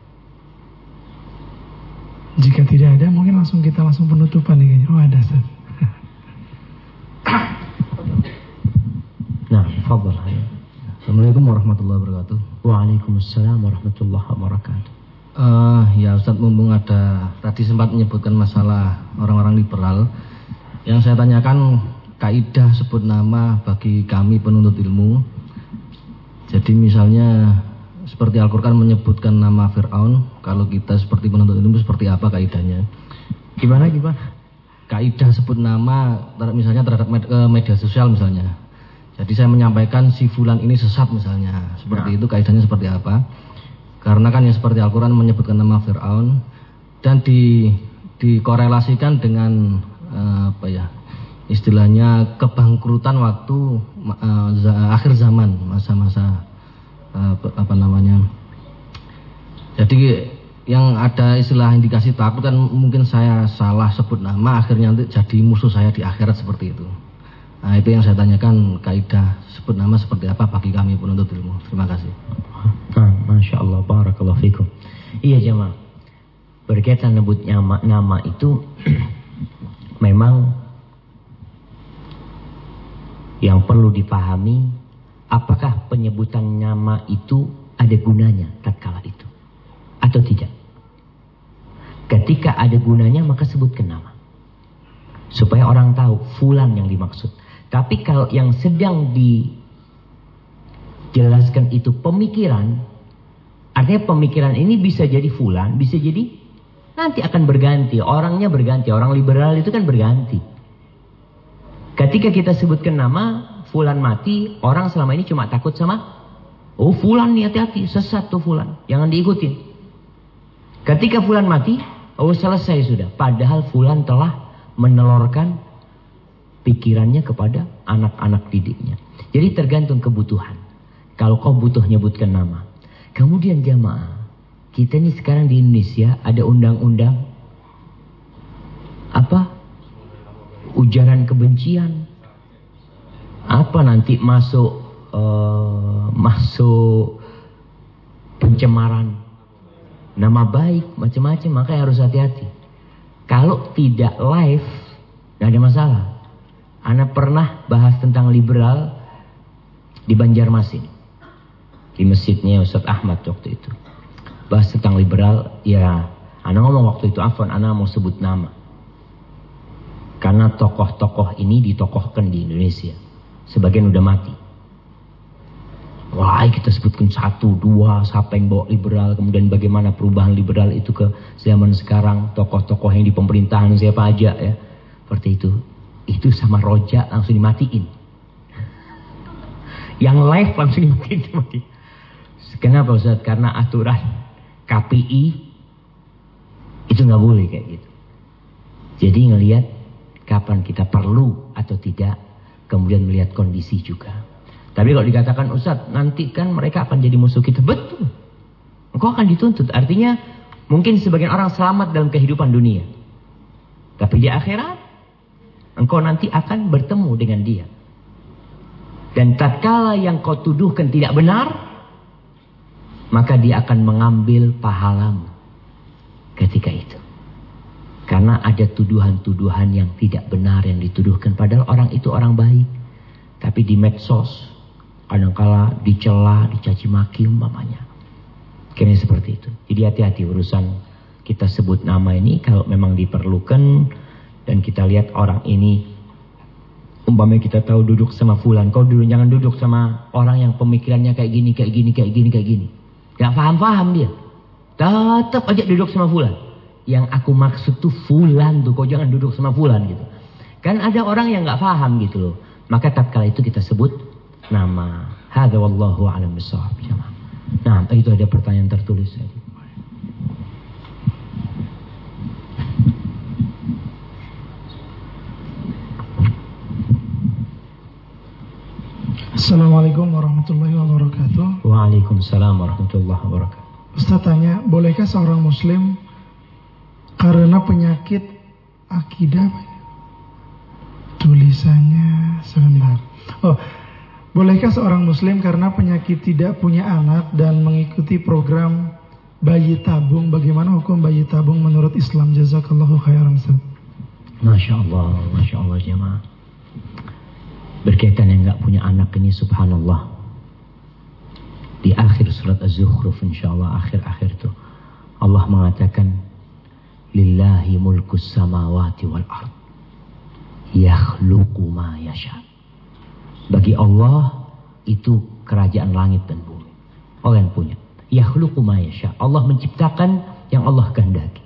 [SPEAKER 3] Jika tidak ada, mungkin langsung kita langsung penutupan nih. Oh ada, Ustaz.
[SPEAKER 1] Nah, fadhal.
[SPEAKER 4] Assalamualaikum warahmatullahi wabarakatuh.
[SPEAKER 1] Waalaikumsalam warahmatullahi wabarakatuh.
[SPEAKER 4] Uh, ya Ustaz, mumpung ada tadi sempat menyebutkan masalah orang-orang liberal, yang saya tanyakan kaidah sebut nama bagi kami penuntut ilmu. Jadi misalnya seperti Al-Quran menyebutkan nama Fir'aun, kalau kita seperti penuntut ilmu seperti apa kaidahnya?
[SPEAKER 1] Gimana gimana?
[SPEAKER 4] Kaidah sebut nama misalnya terhadap media sosial misalnya. Jadi saya menyampaikan si fulan ini sesat misalnya, seperti nah. itu kaidahnya seperti apa? Karena kan ya seperti Al-Quran menyebutkan nama Fir'aun dan di dikorelasikan dengan uh, apa ya? Istilahnya kebangkrutan waktu uh, akhir zaman, masa-masa uh, apa namanya? Jadi yang ada istilah indikasi takut kan mungkin saya salah sebut nama, akhirnya nanti jadi musuh saya di akhirat seperti itu. Nah itu yang saya tanyakan, kaidah sebut nama seperti apa bagi kami penuntut ilmu. Terima kasih.
[SPEAKER 1] Nah, Masya Allah, barakallahu fikum. Iya jemaah, berkaitan nyebut nama, nama itu memang yang perlu dipahami, apakah penyebutan nama itu ada gunanya tatkala itu atau tidak. Ketika ada gunanya maka sebutkan nama, supaya orang tahu fulan yang dimaksud. Tapi kalau yang sedang dijelaskan itu pemikiran, artinya pemikiran ini bisa jadi fulan, bisa jadi nanti akan berganti, orangnya berganti. Orang liberal itu kan berganti. Ketika kita sebutkan nama fulan mati, orang selama ini cuma takut sama, oh fulan nih hati-hati, sesat tuh fulan, jangan diikutin. Ketika fulan mati, oh selesai sudah. Padahal fulan telah menelurkan pikirannya kepada anak-anak didiknya. Jadi tergantung kebutuhan. Kalau kau butuh nyebutkan nama. Kemudian jamaah, kita nih sekarang di Indonesia ada undang-undang apa? Ujaran kebencian. Apa nanti masuk uh, masuk pencemaran nama baik, macam-macam, maka harus hati-hati. Kalau tidak live, tidak ada masalah. Ana pernah bahas tentang liberal di Banjarmasin, di masjidnya Ustaz Ahmad waktu itu. Bahas tentang liberal, ya Ana ngomong waktu itu, afwan, Ana mau sebut nama. Karena tokoh-tokoh ini ditokohkan di Indonesia. Sebagian udah mati. Wah, kita sebutkan satu, dua, siapa yang bawa liberal, kemudian bagaimana perubahan liberal itu ke zaman sekarang, tokoh-tokoh yang di pemerintahan siapa aja ya. seperti itu, itu sama roja langsung dimatiin. Yang live langsung dimatiin sama dia. Kenapa Ustaz? Karena aturan K P I itu nggak boleh kayak gitu. Jadi ngelihat kapan kita perlu atau tidak, kemudian melihat kondisi juga. Tapi kalau dikatakan Ustaz, nanti kan mereka akan jadi musuh kita. Betul. Engkau akan dituntut. Artinya mungkin sebagian orang selamat dalam kehidupan dunia. Tapi di akhirat, engkau nanti akan bertemu dengan dia. Dan tatkala yang kau tuduhkan tidak benar, maka dia akan mengambil pahalamu ketika itu. Karena ada tuduhan-tuduhan yang tidak benar yang dituduhkan. Padahal orang itu orang baik. Tapi di medsos, kadangkala dicela, dicaci maki umpamanya. Kayaknya seperti itu. Jadi hati-hati urusan kita sebut nama ini kalau memang diperlukan. Dan kita lihat orang ini, umpamanya kita tahu duduk sama fulan. Kau dulu jangan duduk sama orang yang pemikirannya kayak gini, kayak gini, kayak gini, kayak gini. Gak paham-paham dia. Tetap aja duduk sama fulan. Yang aku maksud tuh fulan tuh. Kau jangan duduk sama fulan gitu. Kan ada orang yang gak paham gitu loh. Maka tatkala itu kita sebut nama. Hadza wallahu a'lam bissawab. Nah, itu ada pertanyaan tertulis tadi.
[SPEAKER 3] Assalamualaikum warahmatullahi wabarakatuh.
[SPEAKER 1] Waalaikumsalam warahmatullahi wabarakatuh.
[SPEAKER 3] Ustaz tanya, bolehkah seorang muslim karena penyakit akidah? Tulisannya sebentar. Oh, bolehkah seorang muslim karena penyakit tidak punya anak dan mengikuti program bayi tabung? Bagaimana hukum bayi tabung menurut Islam? Jazakallahu khairan Ustaz.
[SPEAKER 1] Masya Allah, Masya Allah jemaah. Berkaitan yang gak punya anak ini subhanallah. Di akhir surat Az-Zukhruf insyaallah akhir-akhir itu Allah mengatakan lillahi mulkus samawati wal ard yakhluqu ma yasha. Bagi Allah itu kerajaan langit dan bumi. Allah yang punya. Yakhluqu ma yasha. Allah menciptakan yang Allah kehendaki.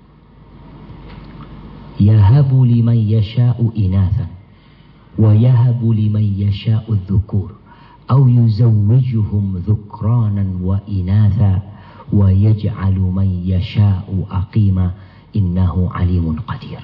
[SPEAKER 1] Yahabu liman yasha'u inathan wa yahabu liman yasha'u dhukur aw yuzawwijuhum dhukranan wa inatha wa yaj'alu man yasha'u aqima innahu alimun qadir.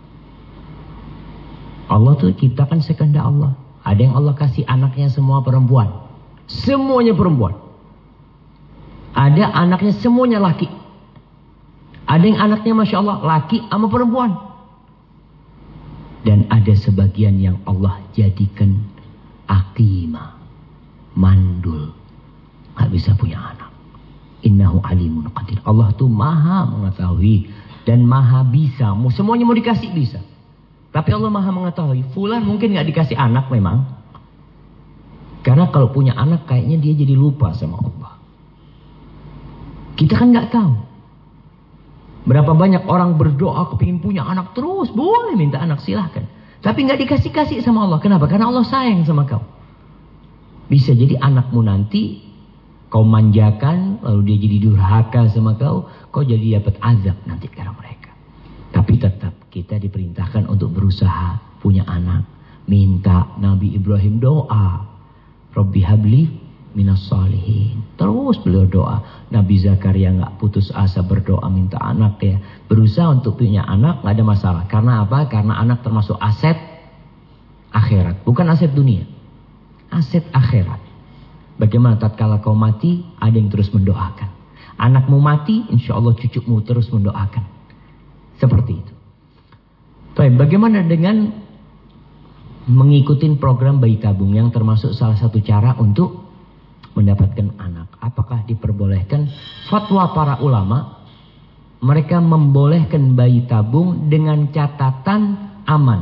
[SPEAKER 1] Allah tuh ciptakan sekehendak Allah. Ada yang Allah kasih anaknya semua perempuan, semuanya perempuan. Ada anaknya semuanya laki. Ada yang anaknya masya Allah laki sama perempuan. Dan ada sebagian yang Allah jadikan aqima, mandul, gak bisa punya anak. Innahu alimun qadir. Allah tuh maha mengetahui dan maha bisa. Semuanya mau dikasih bisa. Tapi Allah maha mengetahui. Fulan mungkin gak dikasih anak memang. Karena kalau punya anak kayaknya dia jadi lupa sama Allah. Kita kan gak tahu. Berapa banyak orang berdoa kepingin punya anak terus. Boleh minta anak silahkan. Tapi gak dikasih-kasih sama Allah. Kenapa? Karena Allah sayang sama kau. Bisa jadi anakmu nanti kau manjakan. Lalu dia jadi durhaka sama kau. Kau jadi dapat azab nanti karena mereka. Tapi tetap kita diperintahkan untuk berusaha punya anak. Minta Nabi Ibrahim doa. Rabbi habli minas salihin. Terus beliau doa. Nabi Zakaria gak putus asa berdoa minta anak ya. Berusaha untuk punya anak gak ada masalah. Karena apa? Karena anak termasuk aset akhirat. Bukan aset dunia. Aset akhirat. Bagaimana tatkala kau mati, ada yang terus mendoakan. Anakmu mati, insya Allah cucumu terus mendoakan. Seperti itu. Baik, bagaimana dengan mengikuti program bayi tabung yang termasuk salah satu cara untuk mendapatkan anak? Apakah diperbolehkan? Fatwa para ulama, mereka membolehkan bayi tabung dengan catatan aman.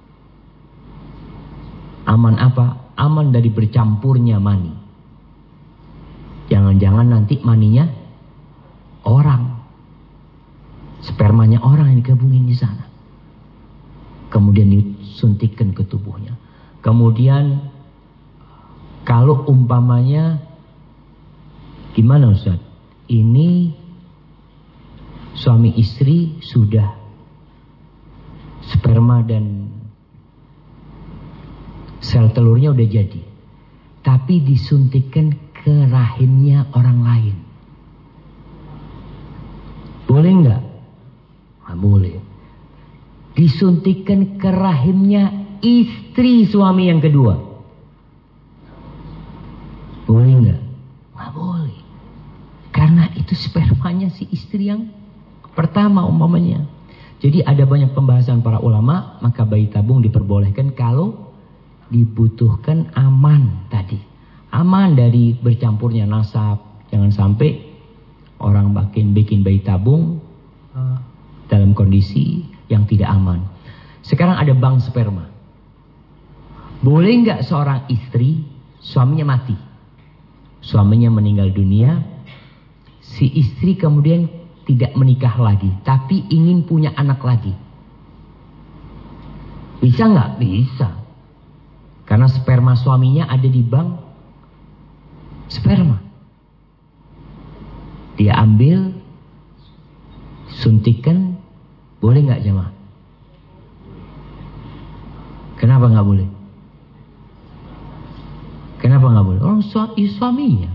[SPEAKER 1] Aman apa? Aman dari bercampurnya mani. Jangan-jangan nanti maninya orang, spermanya orang yang digabungin di sana, kemudian disuntikkan ke tubuhnya. Kemudian kalau umpamanya gimana Ustaz? Ini suami istri sudah sperma sperma dan sel telurnya udah jadi, tapi disuntikkan ke rahimnya orang lain, boleh nggak? Nggak boleh. Disuntikkan ke rahimnya istri suami yang kedua, boleh nggak? Nggak boleh. Karena itu spermanya si istri yang pertama umpamanya. Jadi ada banyak pembahasan para ulama, maka bayi tabung diperbolehkan kalau dibutuhkan aman tadi. Aman dari bercampurnya nasab. Jangan sampai orang bikin, bikin bayi tabung dalam kondisi yang tidak aman. Sekarang ada bank sperma. Boleh nggak seorang istri, suaminya mati, suaminya meninggal dunia, si istri kemudian tidak menikah lagi, tapi ingin punya anak lagi, bisa nggak? Bisa. Karena sperma suaminya ada di bank sperma. Dia ambil, suntikan, boleh nggak jemaah? Kenapa nggak boleh? Kenapa nggak boleh? Orang suami, suaminya.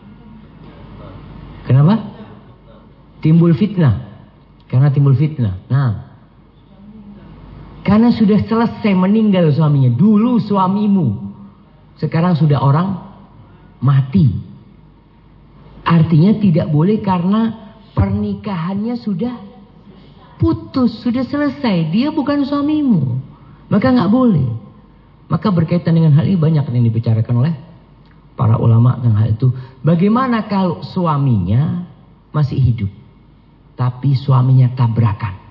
[SPEAKER 1] Kenapa? Timbul fitnah. Karena timbul fitnah. Nah, karena sudah selesai meninggal suaminya. Dulu suamimu, sekarang sudah orang mati. Artinya tidak boleh karena pernikahannya sudah putus, sudah selesai. Dia bukan suamimu, maka nggak boleh. Maka berkaitan dengan hal ini banyak yang dibicarakan oleh para ulama tentang hal itu. Bagaimana kalau suaminya masih hidup, tapi suaminya tabrakan?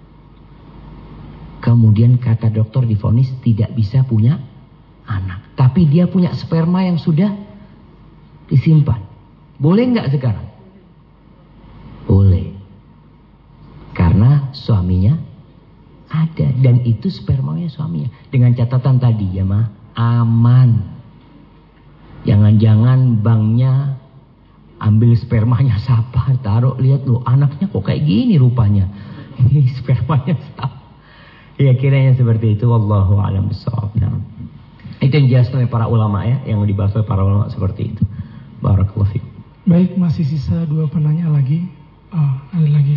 [SPEAKER 1] Kemudian kata dokter divonis tidak bisa punya anak, tapi dia punya sperma yang sudah disimpan. Boleh nggak sekarang? Boleh. Karena suaminya ada dan itu spermanya suaminya. Dengan catatan tadi ya mah, aman. Jangan-jangan banknya ambil spermanya siapa, taruh, lihat loh anaknya kok kayak gini rupanya. Ini spermanya siapa? Ya kiranya seperti itu. Wallahu a'lam bishawab. Nah, itu yang jelas oleh para ulama ya, yang dibahas oleh para ulama seperti itu. Barakallahu fiik.
[SPEAKER 3] Baik, masih sisa dua penanya lagi. Oh, ada lagi.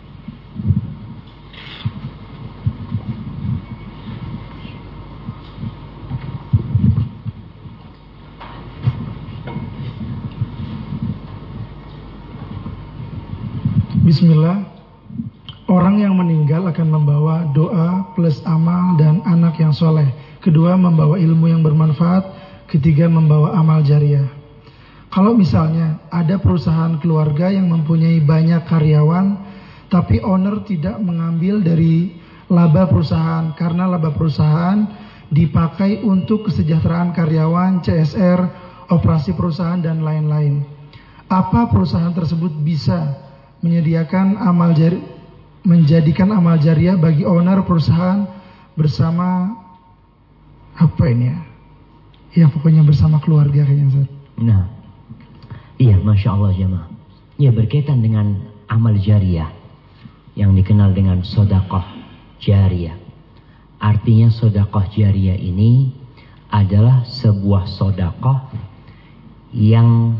[SPEAKER 3] Bismillah. Orang yang meninggal akan membawa doa plus amal dan anak yang soleh. Kedua, membawa ilmu yang bermanfaat. Ketiga, membawa amal jariah. Kalau misalnya ada perusahaan keluarga yang mempunyai banyak karyawan, tapi owner tidak mengambil dari laba perusahaan karena laba perusahaan dipakai untuk kesejahteraan karyawan, C S R, operasi perusahaan dan lain-lain. Apa perusahaan tersebut bisa menyediakan amal jari, menjadikan amal jariah bagi owner perusahaan bersama apa ini ya? Ya pokoknya bersama keluarga kayaknya Ustaz.
[SPEAKER 1] Nah, iya, masya Allah jemaah. Ya berkaitan dengan amal jariah yang dikenal dengan sodakoh jariah. Artinya sodakoh jariah ini adalah sebuah sodakoh yang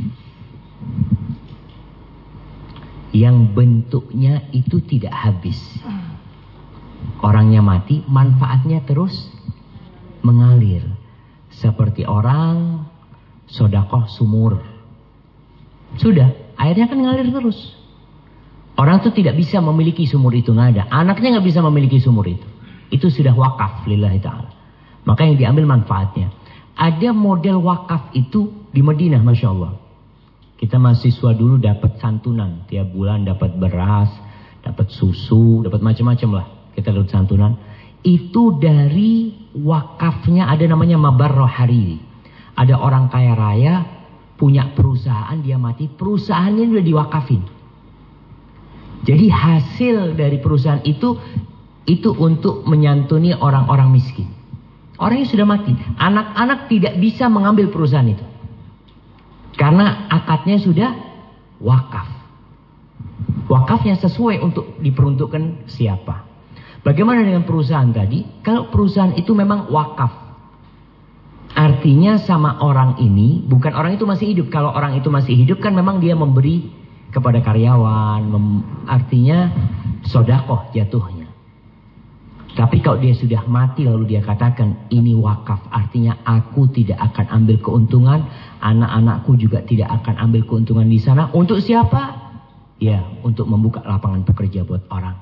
[SPEAKER 1] yang bentuknya itu tidak habis. Orangnya mati, manfaatnya terus mengalir. Seperti orang sodakoh sumur. Sudah, airnya kan ngalir terus. Orang itu tidak bisa memiliki sumur itu, nggak ada. Anaknya nggak bisa memiliki sumur itu. Itu sudah wakaf lillahi ta'ala. Maka yang diambil manfaatnya. Ada model wakaf itu di Madinah, masya Allah. Kita mahasiswa dulu dapat santunan, tiap bulan dapat beras, dapat susu, dapat macam-macam lah. Kita dapat santunan. Itu dari wakafnya, ada namanya Mabarroh Hariri. Ada orang kaya raya punya perusahaan, dia mati, perusahaannya sudah diwakafin. Jadi hasil dari perusahaan itu itu untuk menyantuni orang-orang miskin. Orangnya sudah mati, anak-anak tidak bisa mengambil perusahaan itu. Karena akadnya sudah wakaf. Wakafnya sesuai untuk diperuntukkan siapa. Bagaimana dengan perusahaan tadi? Kalau perusahaan itu memang wakaf, artinya sama orang ini, bukan orang itu masih hidup. Kalau orang itu masih hidup kan memang dia memberi kepada karyawan, mem, artinya sodakoh jatuhnya. Tapi kalau dia sudah mati lalu dia katakan ini wakaf, artinya aku tidak akan ambil keuntungan, anak-anakku juga tidak akan ambil keuntungan di sana. Untuk siapa? Ya, untuk membuka lapangan pekerja buat orang,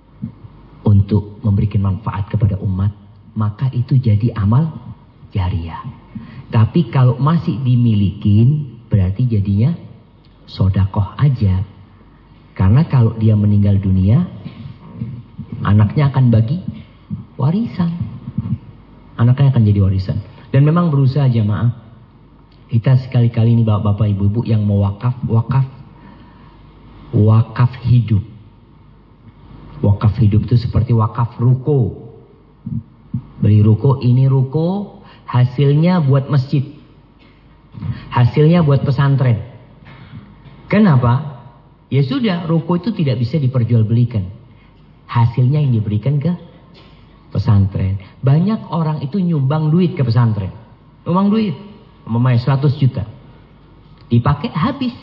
[SPEAKER 1] untuk memberikan manfaat kepada umat, maka itu jadi amal jariah. Tapi kalau masih dimilikin, berarti jadinya sodakoh aja. Karena kalau dia meninggal dunia, anaknya akan bagi warisan. Anaknya akan jadi warisan. Dan memang berusaha jamaah, kita sekali-kali ini bapak-bapak ibu-ibu yang mau wakaf, wakaf, wakaf hidup. Wakaf hidup itu seperti wakaf ruko. Beli ruko, ini ruko, hasilnya buat masjid, hasilnya buat pesantren. Kenapa? Ya sudah, ruko itu tidak bisa diperjualbelikan. Hasilnya yang diberikan ke pesantren. Banyak orang itu nyumbang duit ke pesantren. Nyumbang duit, memang seratus juta. Dipakai habis.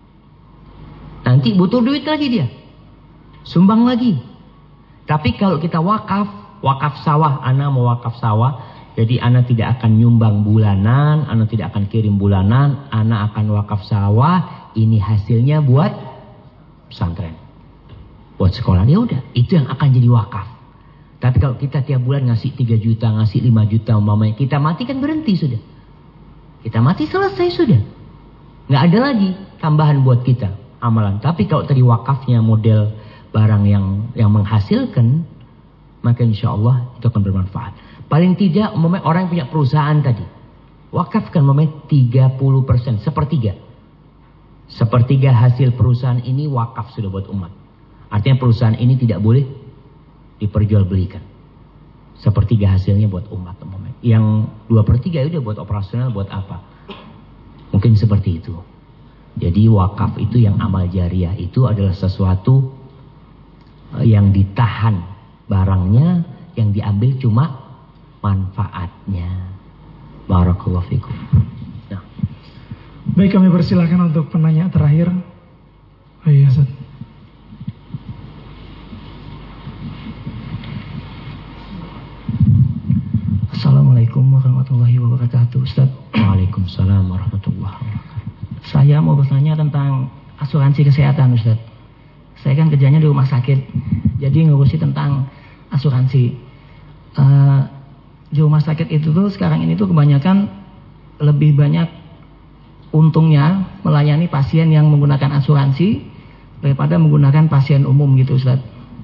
[SPEAKER 1] Nanti butuh duit lagi dia, sumbang lagi. Tapi kalau kita wakaf, wakaf sawah, ana mau wakaf sawah, jadi ana tidak akan nyumbang bulanan, ana tidak akan kirim bulanan, ana akan wakaf sawah, ini hasilnya buat pesantren, buat sekolah. Ya udah, itu yang akan jadi wakaf. Tapi kalau kita tiap bulan ngasih tiga juta, ngasih lima juta umpamanya, kita mati kan berhenti sudah. Kita mati selesai sudah. Nggak ada lagi tambahan buat kita amalan. Tapi kalau tadi wakafnya model barang yang yang menghasilkan, maka insya Allah itu akan bermanfaat. Paling tidak umpamanya orang yang punya perusahaan tadi, wakafkan umpamanya tiga puluh persen, sepertiga. Sepertiga hasil perusahaan ini wakaf sudah buat umat. Artinya perusahaan ini tidak boleh diperjualbelikan. Sepertiga hasilnya buat umat umpamanya. Yang dua per tiga udah buat operasional, buat apa? Mungkin seperti itu. Jadi wakaf itu yang amal jariah itu adalah sesuatu yang ditahan barangnya, yang diambil cuma manfaatnya. Barakallahu fikum. Nah.
[SPEAKER 3] Baik, kami persilakan untuk penanya terakhir. Oh iya, Ustaz.
[SPEAKER 5] Assalamualaikum warahmatullahi wabarakatuh, Ustaz.
[SPEAKER 1] Waalaikumsalam warahmatullahi wabarakatuh.
[SPEAKER 5] Saya mau bertanya tentang asuransi kesehatan, Ustaz. Saya kan kerjanya di rumah sakit, jadi ngurusi tentang asuransi. Uh, di rumah sakit itu tuh sekarang ini tuh kebanyakan lebih banyak untungnya melayani pasien yang menggunakan asuransi daripada menggunakan pasien umum gitu, Ustaz.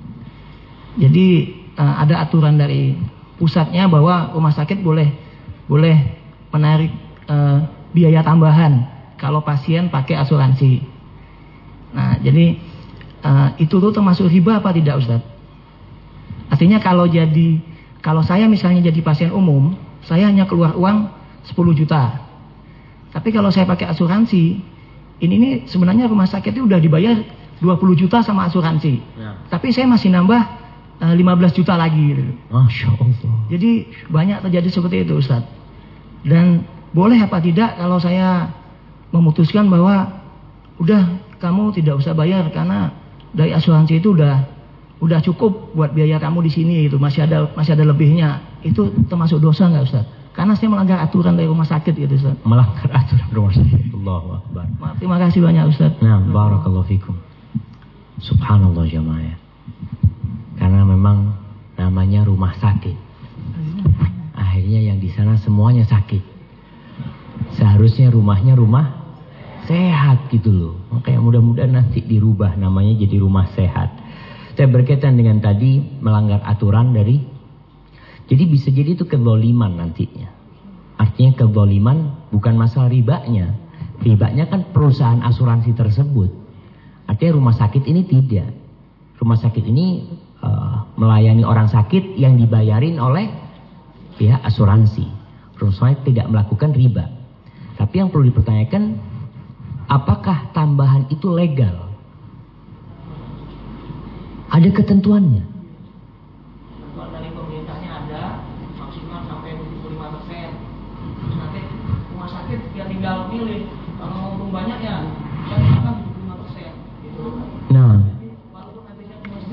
[SPEAKER 5] Jadi uh, ada aturan dari pusatnya bahwa rumah sakit boleh boleh menarik uh, biaya tambahan kalau pasien pakai asuransi. Nah, jadi uh, itu tuh termasuk riba apa tidak, Ustaz? Artinya kalau jadi kalau saya misalnya jadi pasien umum, saya hanya keluar uang sepuluh juta. Tapi kalau saya pakai asuransi, ini ini sebenarnya rumah sakit itu udah dibayar dua puluh juta sama asuransi. Ya. Tapi saya masih nambah uh, lima belas juta lagi gitu.
[SPEAKER 1] Masya Allah.
[SPEAKER 5] Jadi banyak terjadi seperti itu, Ustaz. Dan boleh apa tidak kalau saya memutuskan bahwa udah kamu tidak usah bayar karena dari asuransi itu udah udah cukup buat biaya kamu di sini itu, masih ada masih ada lebihnya. Itu termasuk dosa nggak, Ustaz? Karena saya melanggar aturan dari rumah sakit gitu, Ustaz.
[SPEAKER 1] Melanggar aturan rumah sakit. Allahu Akbar.
[SPEAKER 5] Terima kasih banyak, Ustaz.
[SPEAKER 1] Nah, barakallahu fikum. Subhanallah jamaah. Karena memang namanya rumah sakit. Akhirnya yang di sana semuanya sakit. Seharusnya rumahnya rumah sehat gitu loh. Makanya mudah-mudahan nanti dirubah namanya jadi rumah sehat. Saya berkaitan dengan tadi melanggar aturan dari, jadi bisa jadi itu kezaliman nantinya. Artinya kezaliman bukan masalah ribanya. Ribanya kan perusahaan asuransi tersebut. Artinya rumah sakit ini tidak. Rumah sakit ini uh, melayani orang sakit yang dibayarin oleh pihak asuransi. Rumah sakit tidak melakukan riba. Tapi yang perlu dipertanyakan, apakah tambahan itu legal? Ada ketentuannya.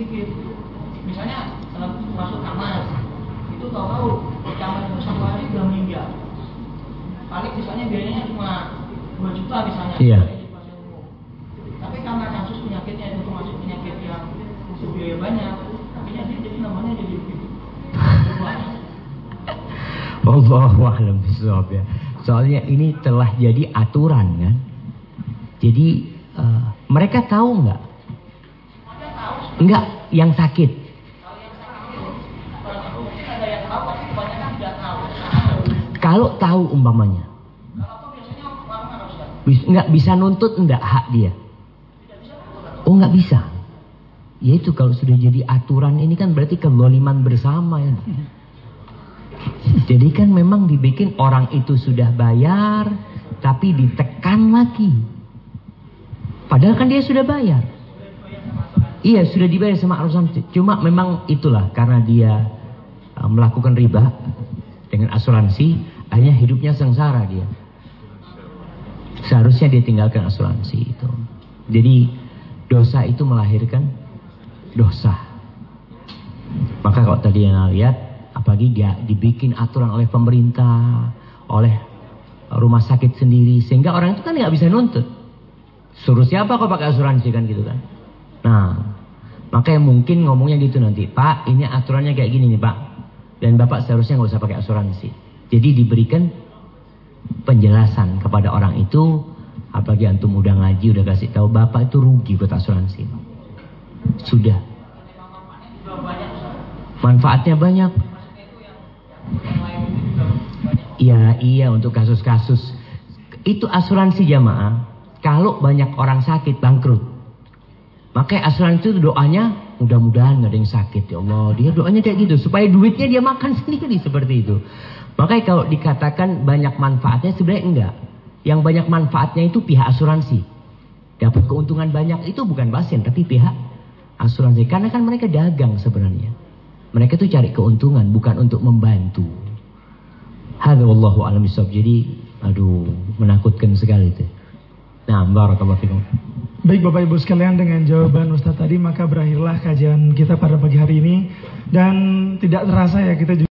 [SPEAKER 5] sedikit. Misalnya uh, masuk kamar, itu tahu-tahu di kamar itu satu hari udah meninggal. Paling misalnya biayanya cuma dua juta misalnya.
[SPEAKER 1] Iya.
[SPEAKER 5] Tapi karena kasus penyakitnya itu termasuk penyakit yang biaya banyak, akhirnya dia jadi namanya jadi begitu.
[SPEAKER 1] Wallahu a'lam bishawab ya. Soalnya ini telah jadi aturan kan. Jadi uh, mereka tahu nggak? Enggak, yang sakit. Kalau tahu umpamanya, bis, nggak bisa nuntut enggak hak dia. Oh nggak bisa. Ya itu kalau sudah jadi aturan ini kan berarti kezaliman bersama ya. Jadi kan memang dibikin orang itu sudah bayar tapi ditekan lagi. Padahal kan dia sudah bayar. Iya sudah dibayar sama asuransi. Cuma memang itulah karena dia uh, melakukan riba dengan asuransi, akhirnya hidupnya sengsara dia. Seharusnya dia tinggalkan asuransi itu. Jadi dosa itu melahirkan dosa. Maka kalau tadi yang lihat, apalagi dia dibikin aturan oleh pemerintah, oleh rumah sakit sendiri, sehingga orang itu kan nggak bisa nuntut. Suruh siapa kok pakai asuransi kan gitu kan? Nah, makanya mungkin ngomongnya gitu nanti, Pak, ini aturannya kayak gini nih Pak, dan Bapak seharusnya nggak usah pakai asuransi. Jadi diberikan penjelasan kepada orang itu, apalagi antum udah ngaji, udah kasih tahu Bapak itu rugi buat asuransi. Sudah. Manfaatnya banyak. Iya, iya untuk kasus-kasus. Itu asuransi jamaah. Kalau banyak orang sakit, bangkrut. Makanya asuransi itu doanya, mudah-mudahan gak ada yang sakit. Ya Allah, dia doanya kayak gitu. Supaya duitnya dia makan sendiri seperti itu. Makanya kalau dikatakan banyak manfaatnya, sebenarnya enggak. Yang banyak manfaatnya itu pihak asuransi. Dapat keuntungan banyak itu bukan pasien, tapi pihak asuransi. Karena kan mereka dagang sebenarnya. Mereka tuh cari keuntungan, bukan untuk membantu. Hadza wallahu a'lam bishawab. Jadi, aduh, menakutkan sekali itu. Nah, barakallahu fikum.
[SPEAKER 3] Baik Bapak Ibu sekalian, dengan jawaban Ustaz tadi maka berakhirlah kajian kita pada pagi hari ini. Dan tidak terasa ya kita juga